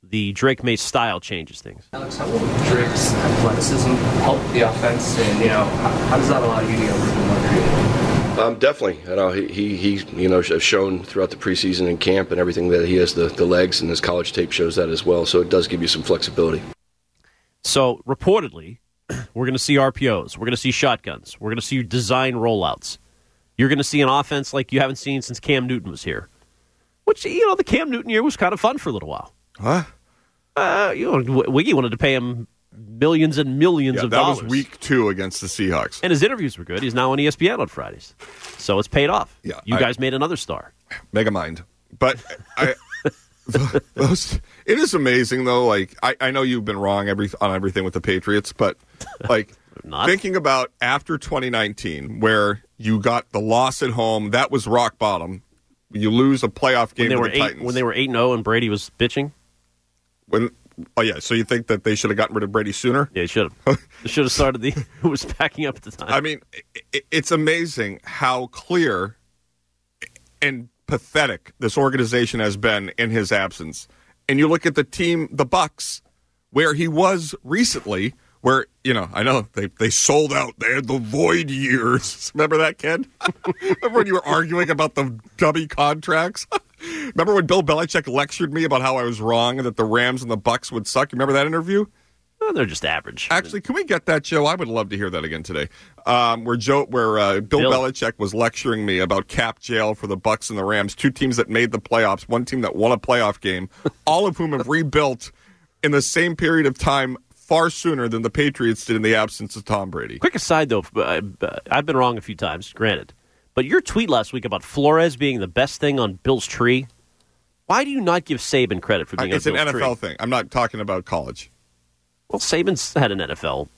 Speaker 4: the Drake May style changes things.
Speaker 12: Alex, how will Drake's athleticism help the offense, and you know, how, how does that allow you to get a little bit more creative?
Speaker 13: Um, definitely. You know, he, he, he, you know, has shown throughout the preseason and camp and everything that he has the, the legs, and his college tape shows that as well. So it does give you some flexibility.
Speaker 4: So reportedly, we're going to see R P Os. We're going to see shotguns. We're going to see design rollouts. You're going to see an offense like you haven't seen since Cam Newton was here. Which, you know, the Cam Newton year was kind of fun for a little while.
Speaker 5: Huh?
Speaker 4: Uh, you know, Wiggy wanted to pay him millions and millions
Speaker 5: yeah,
Speaker 4: of
Speaker 5: that
Speaker 4: dollars.
Speaker 5: That was week two against the Seahawks.
Speaker 4: And his interviews were good. He's now on E S P N on Fridays. So it's paid off.
Speaker 5: Yeah,
Speaker 4: you
Speaker 5: I,
Speaker 4: guys made another star.
Speaker 5: Mega mind. But I, those, it is amazing, though. Like, I, I know you've been wrong every, on everything with the Patriots, but, like, thinking about after twenty nineteen, where you got the loss at home, that was rock bottom. You lose a playoff game
Speaker 4: when they
Speaker 5: to
Speaker 4: were
Speaker 5: the
Speaker 4: eight,
Speaker 5: Titans.
Speaker 4: When they were eight and oh and Brady was bitching?
Speaker 5: When Oh, yeah, so you think that they should have gotten rid of Brady sooner?
Speaker 4: Yeah, they should have. They should have started the who was backing up at the time.
Speaker 5: I mean, it, it's amazing how clear and pathetic this organization has been in his absence. And you look at the team, the Bucs, where he was recently, where, you know, I know they, they sold out. They had the void years. Remember that, Ken? Remember when you were arguing about the dummy contracts? Remember when Bill Belichick lectured me about how I was wrong and that the Rams and the Bucs would suck? Remember that interview?
Speaker 4: Well, they're just average.
Speaker 5: Actually, can we get that, Joe? I would love to hear that again today. Um, where Joe, where uh, Bill, Bill Belichick was lecturing me about cap jail for the Bucs and the Rams, two teams that made the playoffs, one team that won a playoff game, all of whom have rebuilt in the same period of time far sooner than the Patriots did in the absence of Tom Brady.
Speaker 4: Quick aside, though, I've been wrong a few times, granted. But your tweet last week about Flores being the best thing on Bill's tree, why do you not give Saban credit for being
Speaker 5: it's
Speaker 4: on Bill's
Speaker 5: tree? It's an N F L
Speaker 4: tree?
Speaker 5: thing. I'm not talking about college.
Speaker 4: Well, Saban's had an N F L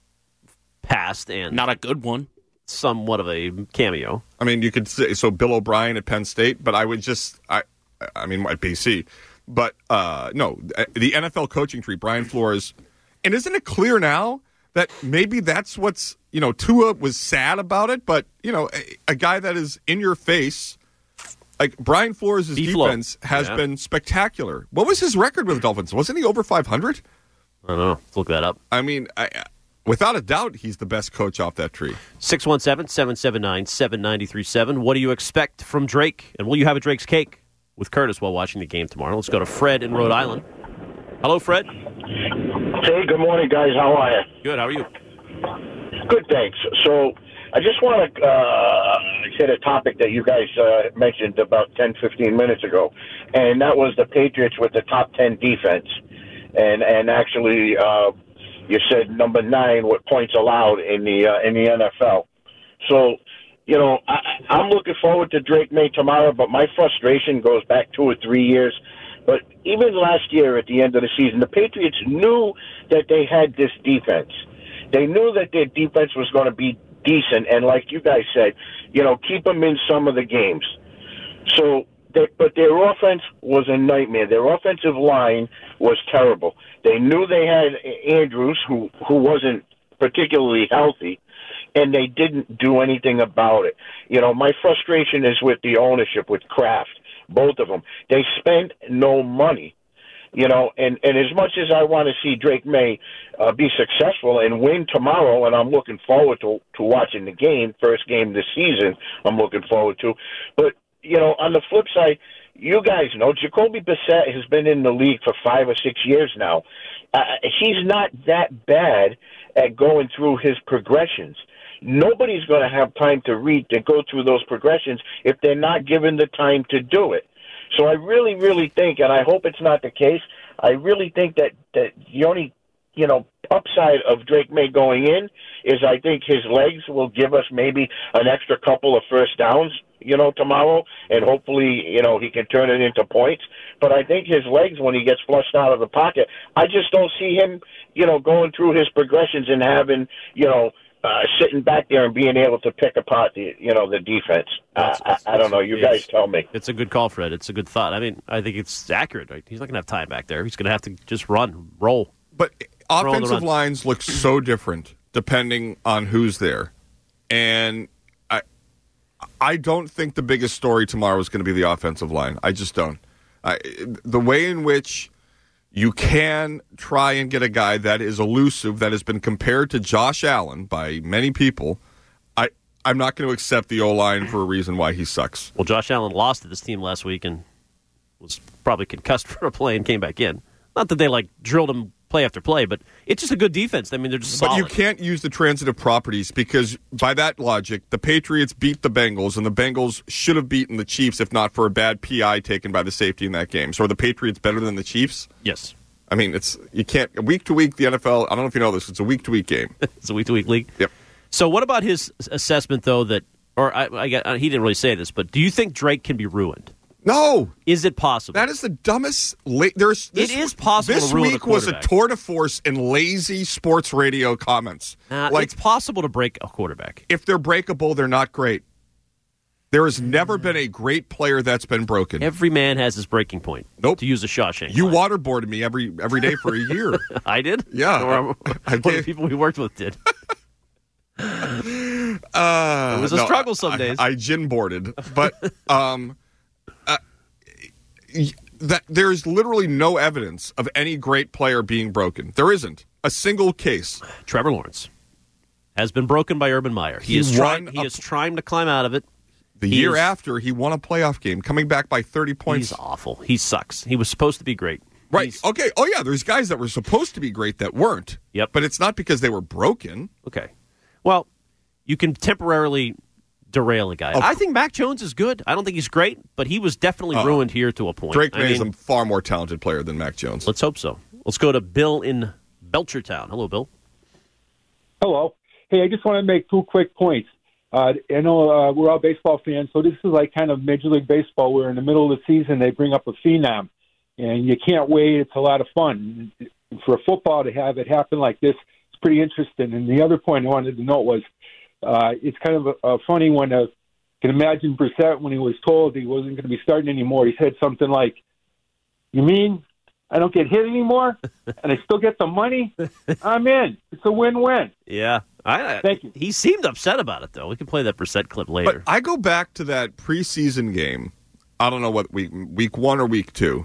Speaker 4: past and
Speaker 6: not a good one.
Speaker 4: Somewhat of a cameo.
Speaker 5: I mean, you could say so. Bill O'Brien at Penn State, but I would just, I, I mean, at B C, but uh, no, the N F L coaching tree. Brian Flores, and isn't it clear now that maybe that's what's, you know, Tua was sad about it, but you know, a, a guy that is in your face. Like, Brian Flores' defense has yeah. been spectacular. What was his record with the Dolphins? Wasn't he over five hundred?
Speaker 4: I don't know. Let's look that up.
Speaker 5: I mean, I, without a doubt, he's the best coach off that tree.
Speaker 4: six one seven, seven seven nine, seven nine three seven. What do you expect from Drake? And will you have a Drake's cake with Curtis while watching the game tomorrow? Let's go to Fred in Rhode Island. Hello, Fred.
Speaker 14: Hey, good morning, guys. How are you?
Speaker 4: Good. How are you?
Speaker 14: Good, thanks. So I just want to uh, hit a topic that you guys uh, mentioned about ten, fifteen minutes ago, and that was the Patriots with the top ten defense. And and actually, uh, you said number nine with points allowed in the uh, in the N F L. So, you know, I, I'm looking forward to Drake May tomorrow, but my frustration goes back two or three years. But even last year at the end of the season, the Patriots knew that they had this defense. They knew that their defense was going to be decent, and like you guys said, you know, keep them in some of the games. So. They, but their offense was a nightmare. Their offensive line was terrible. They knew they had Andrews, who who wasn't particularly healthy, and they didn't do anything about it. You know, my frustration is with the ownership, with Kraft, both of them. They spent no money. You know, and, and as much as I want to see Drake May uh, be successful and win tomorrow, and I'm looking forward to, to watching the game, first game this season I'm looking forward to, but you know, on the flip side, you guys know Jacoby Brissett has been in the league for five or six years now. Uh, he's not that bad at going through his progressions. Nobody's going to have time to read to go through those progressions if they're not given the time to do it. So I really, really think, and I hope it's not the case, I really think that, that the only, you know, upside of Drake May going in is I think his legs will give us maybe an extra couple of first downs, you know, tomorrow, and hopefully, you know, he can turn it into points. But I think his legs, when he gets flushed out of the pocket, I just don't see him, you know, going through his progressions and having, you know, uh, sitting back there and being able to pick apart the, you know, the defense. Uh, I, I don't know. You guys tell me.
Speaker 4: It's a good call, Fred. It's a good thought. I mean, I think it's accurate. Right? He's not going to have time back there. He's going to have to just run, roll.
Speaker 5: But offensive lines look so different depending on who's there. And I I don't think the biggest story tomorrow is going to be the offensive line. I just don't. I, the way in which you can try and get a guy that is elusive, that has been compared to Josh Allen by many people. I, I'm not going to accept the O-line for a reason why he sucks.
Speaker 4: Well, Josh Allen lost to this team last week and was probably concussed for a play and came back in. Not that they, like, drilled him play after play, but it's just a good defense. I mean, they're just
Speaker 5: But
Speaker 4: solid.
Speaker 5: you can't use the transitive properties because, by that logic, the Patriots beat the Bengals, and the Bengals should have beaten the Chiefs if not for a bad P I taken by the safety in that game. So are the Patriots better than the Chiefs?
Speaker 4: Yes.
Speaker 5: I mean, it's you can't week to week. The N F L. I don't know if you know this. It's a week to week game.
Speaker 4: It's a week to week league.
Speaker 5: Yep.
Speaker 4: So what about his assessment, though? That, or I, I got, he didn't really say this, but do you think Drake can be ruined?
Speaker 5: No.
Speaker 4: Is it possible?
Speaker 5: That is the dumbest. La- there's this,
Speaker 4: it is possible.
Speaker 5: This
Speaker 4: to ruin
Speaker 5: week
Speaker 4: a
Speaker 5: was a
Speaker 4: quarterback.
Speaker 5: tour de force in lazy sports radio comments.
Speaker 4: Nah,
Speaker 5: like
Speaker 4: it's possible to break a quarterback.
Speaker 5: If they're breakable, they're not great. There has never been a great player that's been broken.
Speaker 4: Every man has his breaking point.
Speaker 5: Nope.
Speaker 4: To use a Shawshank.
Speaker 5: You
Speaker 4: line.
Speaker 5: waterboarded me every every day for a year.
Speaker 4: I did?
Speaker 5: Yeah.
Speaker 4: Or,
Speaker 5: I
Speaker 4: or the
Speaker 5: did.
Speaker 4: people we worked with did.
Speaker 5: Uh,
Speaker 4: it was a
Speaker 5: no,
Speaker 4: struggle some
Speaker 5: I,
Speaker 4: days.
Speaker 5: I, I gin boarded, but um, uh, that there's literally no evidence of any great player being broken. There isn't a single case.
Speaker 4: Trevor Lawrence has been broken by Urban Meyer. He,
Speaker 5: He
Speaker 4: is trying.
Speaker 5: won
Speaker 4: He
Speaker 5: a-
Speaker 4: is trying to climb out of it.
Speaker 5: The
Speaker 4: He
Speaker 5: year
Speaker 4: is-
Speaker 5: after, he won a playoff game, coming back by thirty points.
Speaker 4: He's awful. He sucks. He was supposed to be great.
Speaker 5: Right.
Speaker 4: He's-
Speaker 5: Okay. Oh, yeah. There's guys that were supposed to be great that weren't.
Speaker 4: Yep.
Speaker 5: But it's not because they were broken.
Speaker 4: Okay. Well, you can temporarily derail a guy.
Speaker 5: Oh,
Speaker 4: I think Mac Jones is good. I don't think he's great, but he was definitely
Speaker 5: Uh,
Speaker 4: ruined here to a point.
Speaker 5: Drake
Speaker 4: I
Speaker 5: May is
Speaker 4: mean,
Speaker 5: a far more talented player than Mac Jones.
Speaker 4: Let's hope so. Let's go to Bill in Belchertown. Hello, Bill.
Speaker 15: Hello. Hey, I just want to make two quick points. Uh, I know uh, we're all baseball fans, so this is like kind of Major League Baseball where in the middle of the season they bring up a phenom, and you can't wait. It's a lot of fun. For football to have it happen like this, it's pretty interesting. And the other point I wanted to note was uh, it's kind of a, a funny one. Uh, you can imagine Brissett when he was told he wasn't going to be starting anymore. He said something like, "You mean I don't get hit anymore, and I still get the money? I'm in. It's a win-win."
Speaker 4: Yeah. I,
Speaker 15: Thank you.
Speaker 4: He seemed upset about it, though. We can play that Brissett clip later.
Speaker 5: But I go back to that preseason game. I don't know what week, week one or week two,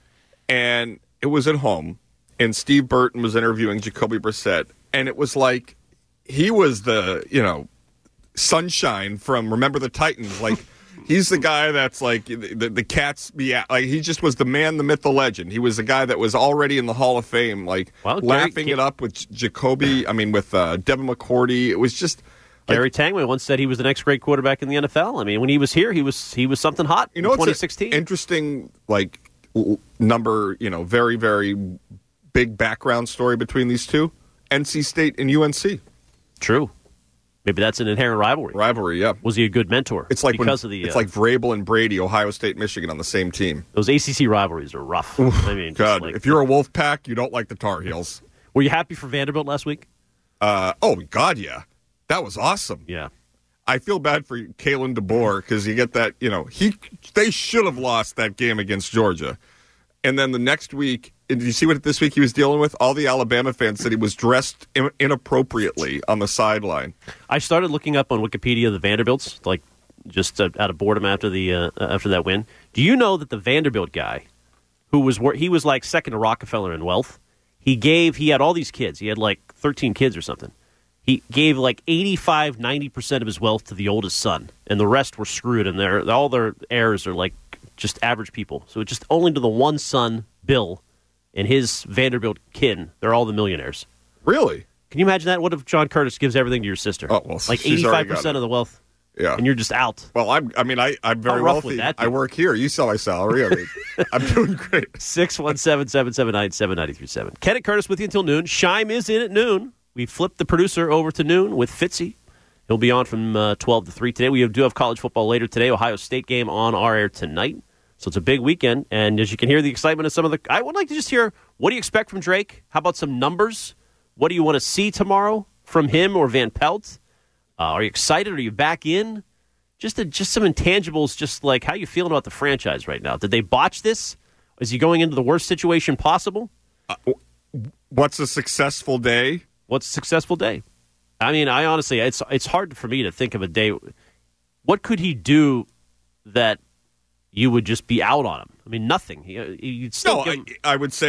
Speaker 5: and it was at home. And Steve Burton was interviewing Jacoby Brissett, and it was like he was the you know sunshine from Remember the Titans. Like he's the guy that's like the, the, the cats be at, like he just was the man, the myth, the legend. He was the guy that was already in the Hall of Fame, like
Speaker 4: Well, Gary-
Speaker 5: laughing it up with J- Jacoby. I mean, with uh, Devin McCourty. It was just.
Speaker 4: Gary Tangway once said he was the next great quarterback in the N F L. I mean, when he was here, he was he was something hot
Speaker 5: You know,
Speaker 4: in
Speaker 5: it's
Speaker 4: twenty
Speaker 5: an
Speaker 4: sixteen.
Speaker 5: interesting, like l- number. You know, very very big background story between these two, N C State and U N C.
Speaker 4: True. Maybe that's an inherent rivalry.
Speaker 5: Rivalry, yeah.
Speaker 4: Was he a good mentor?
Speaker 5: It's like
Speaker 4: because
Speaker 5: when,
Speaker 4: of the.
Speaker 5: it's
Speaker 4: uh,
Speaker 5: like Vrabel and Brady, Ohio State, Michigan on the same team.
Speaker 4: those A C C rivalries are rough. I mean, just
Speaker 5: God,
Speaker 4: like-
Speaker 5: if you're a Wolf Pack, you don't like the Tar Heels.
Speaker 4: were you happy for Vanderbilt last week?
Speaker 5: Uh, oh God, yeah, that was awesome.
Speaker 4: Yeah.
Speaker 5: I feel bad for Kalen DeBoer because you get that, you know, he they should have lost that game against Georgia. And then the next week, and did you see what this week he was dealing with? All the Alabama fans said he was dressed in- inappropriately on the sideline.
Speaker 4: I started looking up on Wikipedia the Vanderbilts, like just uh, out of boredom after the uh, after that win. Do you know that the Vanderbilt guy, who was wor- he was like second to Rockefeller in wealth, he gave he had all these kids. He had like thirteen kids or something. He gave like eighty-five, ninety percent of his wealth to the oldest son, and the rest were screwed, and their all their heirs are like just average people. So it's just only to the one son, Bill, and his Vanderbilt kin, they're all the millionaires.
Speaker 5: Really?
Speaker 4: Can you imagine that? What if John Curtis gives everything to your sister?
Speaker 5: Oh, well,
Speaker 4: like
Speaker 5: she's already
Speaker 4: eighty-five
Speaker 5: got
Speaker 4: percent
Speaker 5: it.
Speaker 4: of the wealth.
Speaker 5: Yeah.
Speaker 4: And you're just out.
Speaker 5: Well, I'm, I mean, I, I'm very
Speaker 4: How rough would
Speaker 5: wealthy.
Speaker 4: that be?
Speaker 5: I work here. You saw my salary. I mean, I'm doing great.
Speaker 4: six one seven, seven seven nine, seven nine three seven. Kenneth Curtis with you until noon. Shime is in at noon. We flipped the producer over to noon with Fitzy. He'll be on from uh, twelve to three today. We do have college football later today. Ohio State game on our air tonight. So it's a big weekend. And as you can hear the excitement of some of the... I would like to just hear, what do you expect from Drake? How about some numbers? What do you want to see tomorrow from him or Van Pelt? Uh, are you excited? Are you back in? Just a, just some intangibles, just like how you feeling about the franchise right now. Did they botch this? Is he going into the worst situation possible?
Speaker 5: Uh, what's a successful day?
Speaker 4: What's a successful day? I mean, I honestly, it's it's hard for me to think of a day. What could he do that you would just be out on him? I mean, nothing. He, you'd still
Speaker 5: No,
Speaker 4: give him,
Speaker 5: I, I would say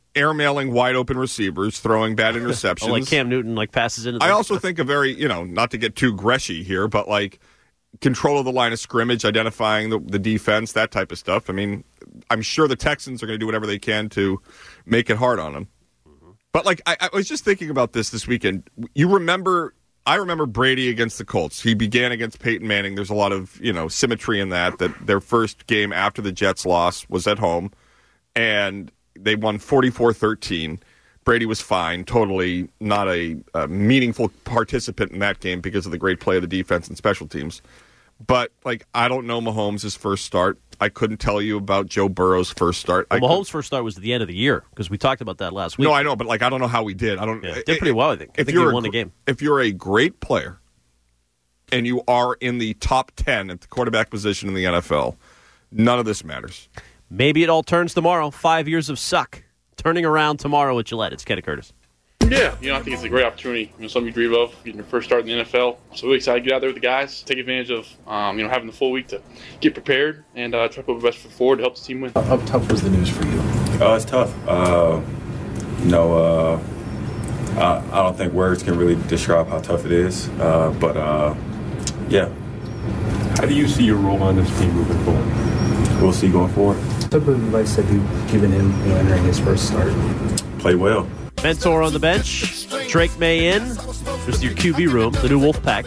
Speaker 5: airmailing wide open receivers, throwing bad interceptions.
Speaker 4: Oh, like Cam Newton, like passes into.
Speaker 5: I also think a very, you know, not to get too Greshy here, but like control of the line of scrimmage, identifying the, the defense, that type of stuff. I mean, I'm sure the Texans are going to do whatever they can to make it hard on them. Mm-hmm. But like, I, I was just thinking about this this weekend. You remember? I remember Brady against the Colts. He began against Peyton Manning. There's a lot of, you know, symmetry in that, that their first game after the Jets loss was at home, and they won forty-four thirteen. Brady was fine, totally not a, a meaningful participant in that game because of the great play of the defense and special teams. But, like, I don't know Mahomes' first start. I couldn't tell you about Joe Burrow's first start.
Speaker 4: Well,
Speaker 5: I
Speaker 4: Mahomes'
Speaker 5: could,
Speaker 4: first start was at the end of the year because we talked about that last week.
Speaker 5: No, I know, but like I don't know how we did. I don't.
Speaker 4: Yeah, did pretty well, I think. I
Speaker 5: if
Speaker 4: think
Speaker 5: you're
Speaker 4: he
Speaker 5: a,
Speaker 4: won the game.
Speaker 5: If you're a great player and you are in the top ten at the quarterback position in the N F L, none of this matters.
Speaker 4: Maybe it all turns tomorrow. Five years of suck turning around tomorrow at Gillette. It's Kenny Curtis.
Speaker 16: Yeah, you know, I think it's a great opportunity. You know, something you dream of, getting your first start in the N F L. So really excited to get out there with the guys, take advantage of, um, you know, having the full week to get prepared and uh, try to put my best foot forward to help the team win.
Speaker 17: How tough was the news for you?
Speaker 18: Uh, it's tough. Uh, you know, uh, I, I don't think words can really describe how tough it is. Uh, but, uh, yeah.
Speaker 19: How do you see your role on this team moving forward?
Speaker 18: We'll see going forward.
Speaker 17: What type of advice have you given him, you know, entering his first start?
Speaker 18: Play well.
Speaker 4: Mentor on the bench. Drake May in. Just your Q B room. The new Wolfpack.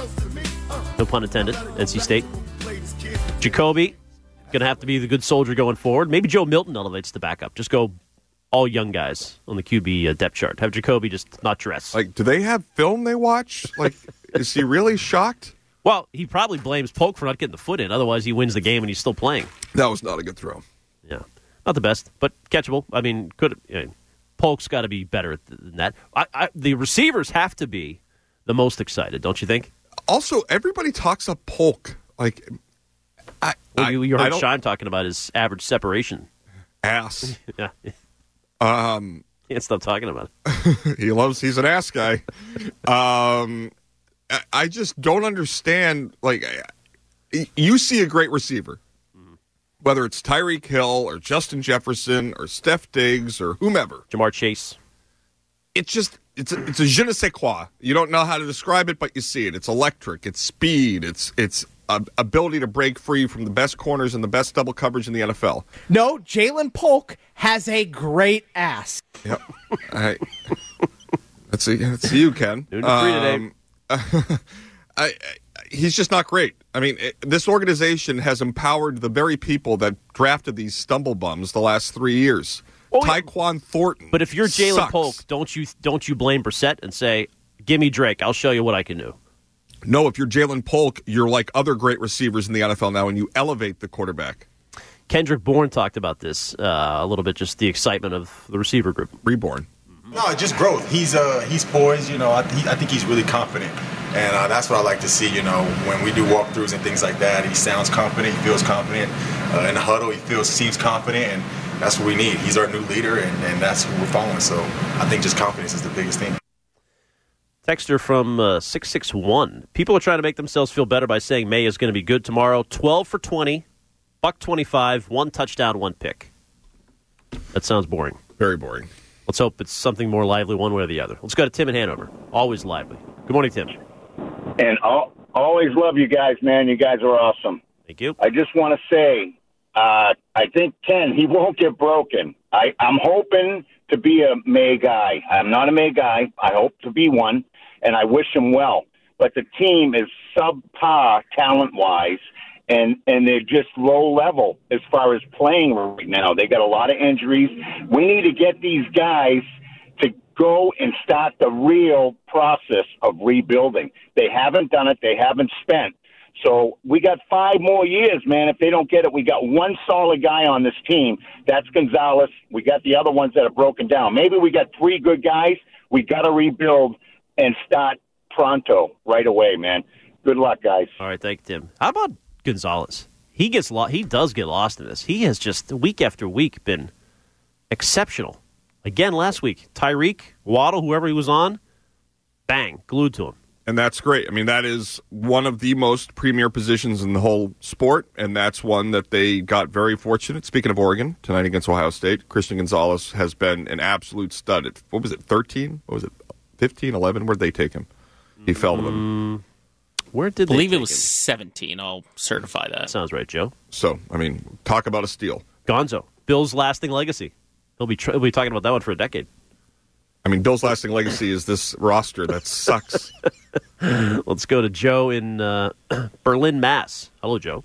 Speaker 4: No pun intended. N C State. Jacoby. Going to have to be the good soldier going forward. Maybe Joe Milton elevates the backup. Just go all young guys on the Q B uh, depth chart. Have Jacoby just not dress.
Speaker 5: Like, do they have film they watch? Like, is he really shocked?
Speaker 4: Well, he probably blames Polk for not getting the foot in. Otherwise, he wins the game and he's still playing.
Speaker 5: That was not a good throw.
Speaker 4: Yeah. Not the best, but catchable. I mean, could... I mean, Polk's got to be better than that. I, I, the receivers have to be the most excited, don't you think?
Speaker 5: Also, everybody talks up Polk. Like, I,
Speaker 4: well, you, you heard
Speaker 5: I
Speaker 4: Sean talking about his average separation.
Speaker 5: Ass.
Speaker 4: Yeah.
Speaker 5: Um,
Speaker 4: Can't stop talking about
Speaker 5: it. he loves, he's an ass guy. Um, I, I just don't understand. Like, you see a great receiver. Whether it's Tyreek Hill or Justin Jefferson or Steph Diggs or whomever.
Speaker 4: Jamar Chase.
Speaker 5: It's just, it's a, it's a je ne sais quoi. You don't know how to describe it, but you see it. It's electric. It's speed. It's it's uh, ability to break free from the best corners and the best double coverage in the N F L.
Speaker 20: No, Jalen Polk has a great ass.
Speaker 5: Yep. I, that's, a, that's you, Ken.
Speaker 4: Doing it free today.
Speaker 5: Um, I, I, he's just not great. I mean, it, this organization has empowered the very people that drafted these stumble bums the last three years. Oh, Tyquan yeah. Thornton.
Speaker 4: But if you're Jalen
Speaker 5: sucks.
Speaker 4: Polk, don't you don't you blame Brissett and say, "Give me Drake. I'll show you what I can do."
Speaker 5: No, if you're Jalen Polk, you're like other great receivers in the N F L now, and you elevate the quarterback.
Speaker 4: Kendrick Bourne talked about this uh, a little bit, just the excitement of the receiver group.
Speaker 5: Reborn.
Speaker 21: No, just growth. He's uh he's poised. You know, I, he, I think he's really confident. And uh, that's what I like to see, you know, when we do walkthroughs and things like that. He sounds confident. He feels confident. Uh, in the huddle, he feels seems confident, and that's what we need. He's our new leader, and, and that's who we're following. So I think just confidence is the biggest thing.
Speaker 4: Texter from uh, six six one. People are trying to make themselves feel better by saying May is going to be good tomorrow. twelve for twenty, buck twenty-five, one touchdown, one pick. That sounds boring.
Speaker 5: Very boring.
Speaker 4: Let's hope it's something more lively one way or the other. Let's go to Tim in Hanover. Always lively. Good morning, Tim.
Speaker 14: And I'll, always love you guys, man. You guys are awesome.
Speaker 4: Thank you.
Speaker 14: I just want to say, uh, I think Ken, he won't get broken. I, I'm hoping to be a May guy. I'm not a May guy. I hope to be one, and I wish him well. But the team is subpar talent-wise, and, and they're just low level as far as playing right now. They got a lot of injuries. We need to get these guys to go and start the real process of rebuilding. They haven't done it. They haven't spent. So we got five more years, man. If they don't get it, we got one solid guy on this team. That's Gonzalez. We got the other ones that are broken down. Maybe we got three good guys. We got to rebuild and start pronto right away, man. Good luck, guys.
Speaker 4: All right, thank you, Tim. How about Gonzalez? He gets lo- He does get lost in this. He has just week after week been exceptional. Again, last week, Tyreek, Waddle, whoever he was on, bang, glued to him.
Speaker 5: And that's great. I mean, that is one of the most premier positions in the whole sport, and that's one that they got very fortunate. Speaking of Oregon, tonight against Ohio State, Christian Gonzalez has been an absolute stud. At, what was it, thirteen? What was it, fifteen, eleven? Where'd they take him? He fell to them.
Speaker 4: Where did
Speaker 6: I believe
Speaker 4: they
Speaker 6: it was
Speaker 4: him?
Speaker 6: seventeen. I'll certify that.
Speaker 4: Sounds right, Joe.
Speaker 5: So, I mean, talk about a steal.
Speaker 4: Gonzo, Bill's lasting legacy. He'll be tr- he'll be talking about that one for a decade.
Speaker 5: I mean, Bill's lasting legacy is this roster that sucks.
Speaker 4: Let's go to Joe in uh, Berlin, Mass. Hello, Joe.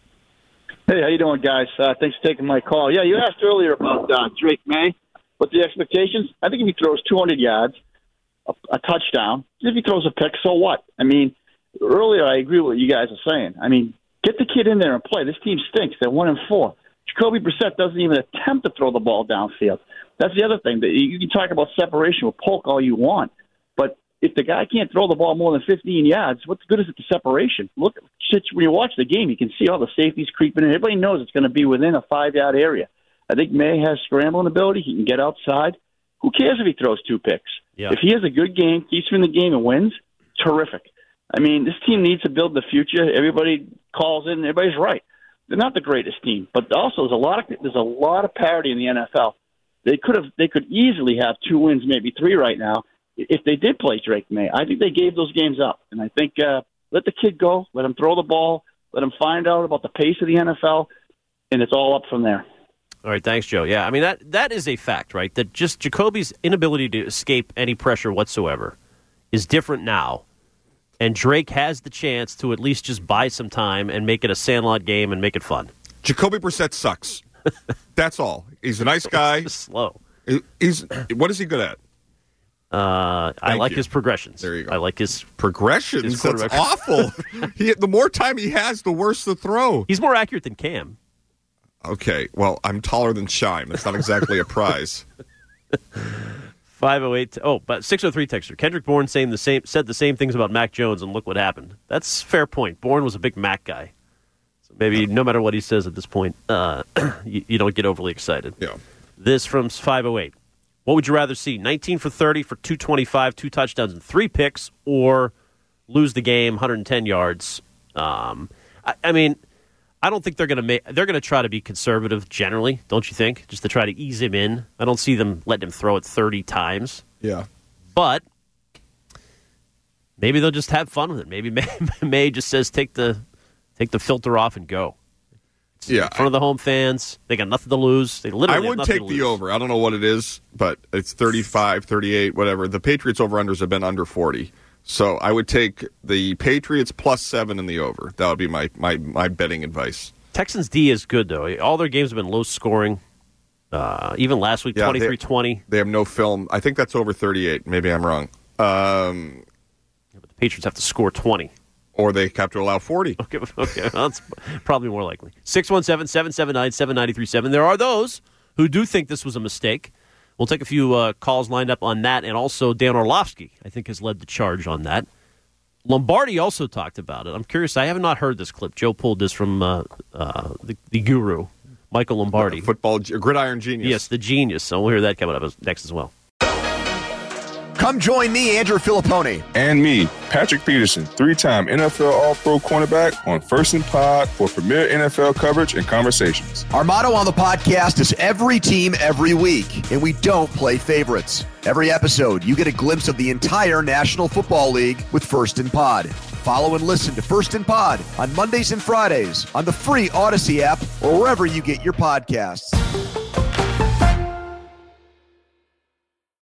Speaker 7: Hey, how you doing, guys? Uh, thanks for taking my call. Yeah, you asked earlier about uh, Drake May. What's the expectations? I think if he throws two hundred yards, a, a touchdown, if he throws a pick, so what? I mean, earlier I agree with what you guys are saying. I mean, get the kid in there and play. This team stinks. They're one and four. Jacoby Brissett doesn't even attempt to throw the ball downfield. That's the other thing. That you can talk about separation with Polk all you want, but if the guy can't throw the ball more than fifteen yards, what's good is it the separation? Look, when you watch the game, you can see all the safeties creeping in. Everybody knows it's going to be within a five-yard area. I think May has scrambling ability. He can get outside. Who cares if he throws two picks?
Speaker 4: Yeah.
Speaker 7: If he has a good game, keeps him in the game and wins, terrific. I mean, this team needs to build the future. Everybody calls in. Everybody's right. They're not the greatest team, but also there's a lot of there's a lot of parity in the N F L. They could have they could easily have two wins, maybe three right now, if they did play Drake May. I think they gave those games up, and I think uh, let the kid go, let him throw the ball, let him find out about the pace of the N F L, and it's all up from there.
Speaker 4: All right, thanks, Joe. Yeah, I mean, that that is a fact, right? That just Jacoby's inability to escape any pressure whatsoever is different now. And Drake has the chance to at least just buy some time and make it a sandlot game and make it fun.
Speaker 5: Jacoby Brissett sucks. That's all. He's a nice guy.
Speaker 4: He's slow.
Speaker 5: He's what is he good at?
Speaker 4: Uh, I like
Speaker 5: you.
Speaker 4: his progressions.
Speaker 5: There you go.
Speaker 4: I like his
Speaker 5: progressions.
Speaker 4: his
Speaker 5: That's awful. he, the more time he has, the worse the throw.
Speaker 4: He's more accurate than Cam.
Speaker 5: Okay, well, I'm taller than Shime. That's not exactly a prize.
Speaker 4: five oh eight Oh, but six oh three texter. Kendrick Bourne saying the same said the same things about Mac Jones, and look what happened. That's a fair point. Bourne was a big Mac guy. So maybe no matter what he says at this point, uh, you, you don't get overly excited.
Speaker 5: Yeah.
Speaker 4: This from five oh eight What would you rather see? nineteen for thirty for two twenty-five, two touchdowns and three picks, or lose the game, one hundred ten yards? Um, I, I mean, I don't think they're going to make. They're going to try to be conservative generally, don't you think? Just to try to ease him in. I don't see them letting him throw it thirty times.
Speaker 5: Yeah,
Speaker 4: but maybe they'll just have fun with it. Maybe May, May just says take the take the filter off and go. It's
Speaker 5: yeah,
Speaker 4: in front of the home fans. They got nothing to lose. They literally.
Speaker 5: I
Speaker 4: have
Speaker 5: would
Speaker 4: nothing
Speaker 5: take
Speaker 4: to
Speaker 5: the
Speaker 4: lose.
Speaker 5: over. I don't know what it is, but it's thirty-five, thirty-eight, whatever. The Patriots over-unders have been under forty. So I would take the Patriots plus seven in the over. That would be my, my, my betting advice.
Speaker 4: Texans D is good, though. All their games have been low scoring. Uh, even last week,
Speaker 5: Yeah,
Speaker 4: twenty-three twenty.
Speaker 5: They have no film. I think that's over thirty-eight. Maybe I'm wrong. Um,
Speaker 4: yeah, but the Patriots have to score twenty.
Speaker 5: Or they have to allow forty.
Speaker 4: Okay, okay. Well, that's probably more likely. six one seven, seven seven nine, seven nine three seven There are those who do think this was a mistake. We'll take a few uh, calls lined up on that, and also Dan Orlovsky, I think, has led the charge on that. Lombardi also talked about it. I'm curious. I have not heard this clip. Joe pulled this from uh, uh, the, the guru, Michael Lombardi.
Speaker 5: Uh, football, gridiron genius.
Speaker 4: Yes, the genius. So we'll hear that coming up next as well.
Speaker 1: Come join me, Andrew Filippone.
Speaker 2: And me, Patrick Peterson, three-time N F L All-Pro cornerback on First and Pod for premier N F L coverage and conversations.
Speaker 1: Our motto on the podcast is every team, every week, and we don't play favorites. Every episode, you get a glimpse of the entire National Football League with First and Pod. Follow and listen to First and Pod on Mondays and Fridays on the free Odyssey app or wherever you get your podcasts.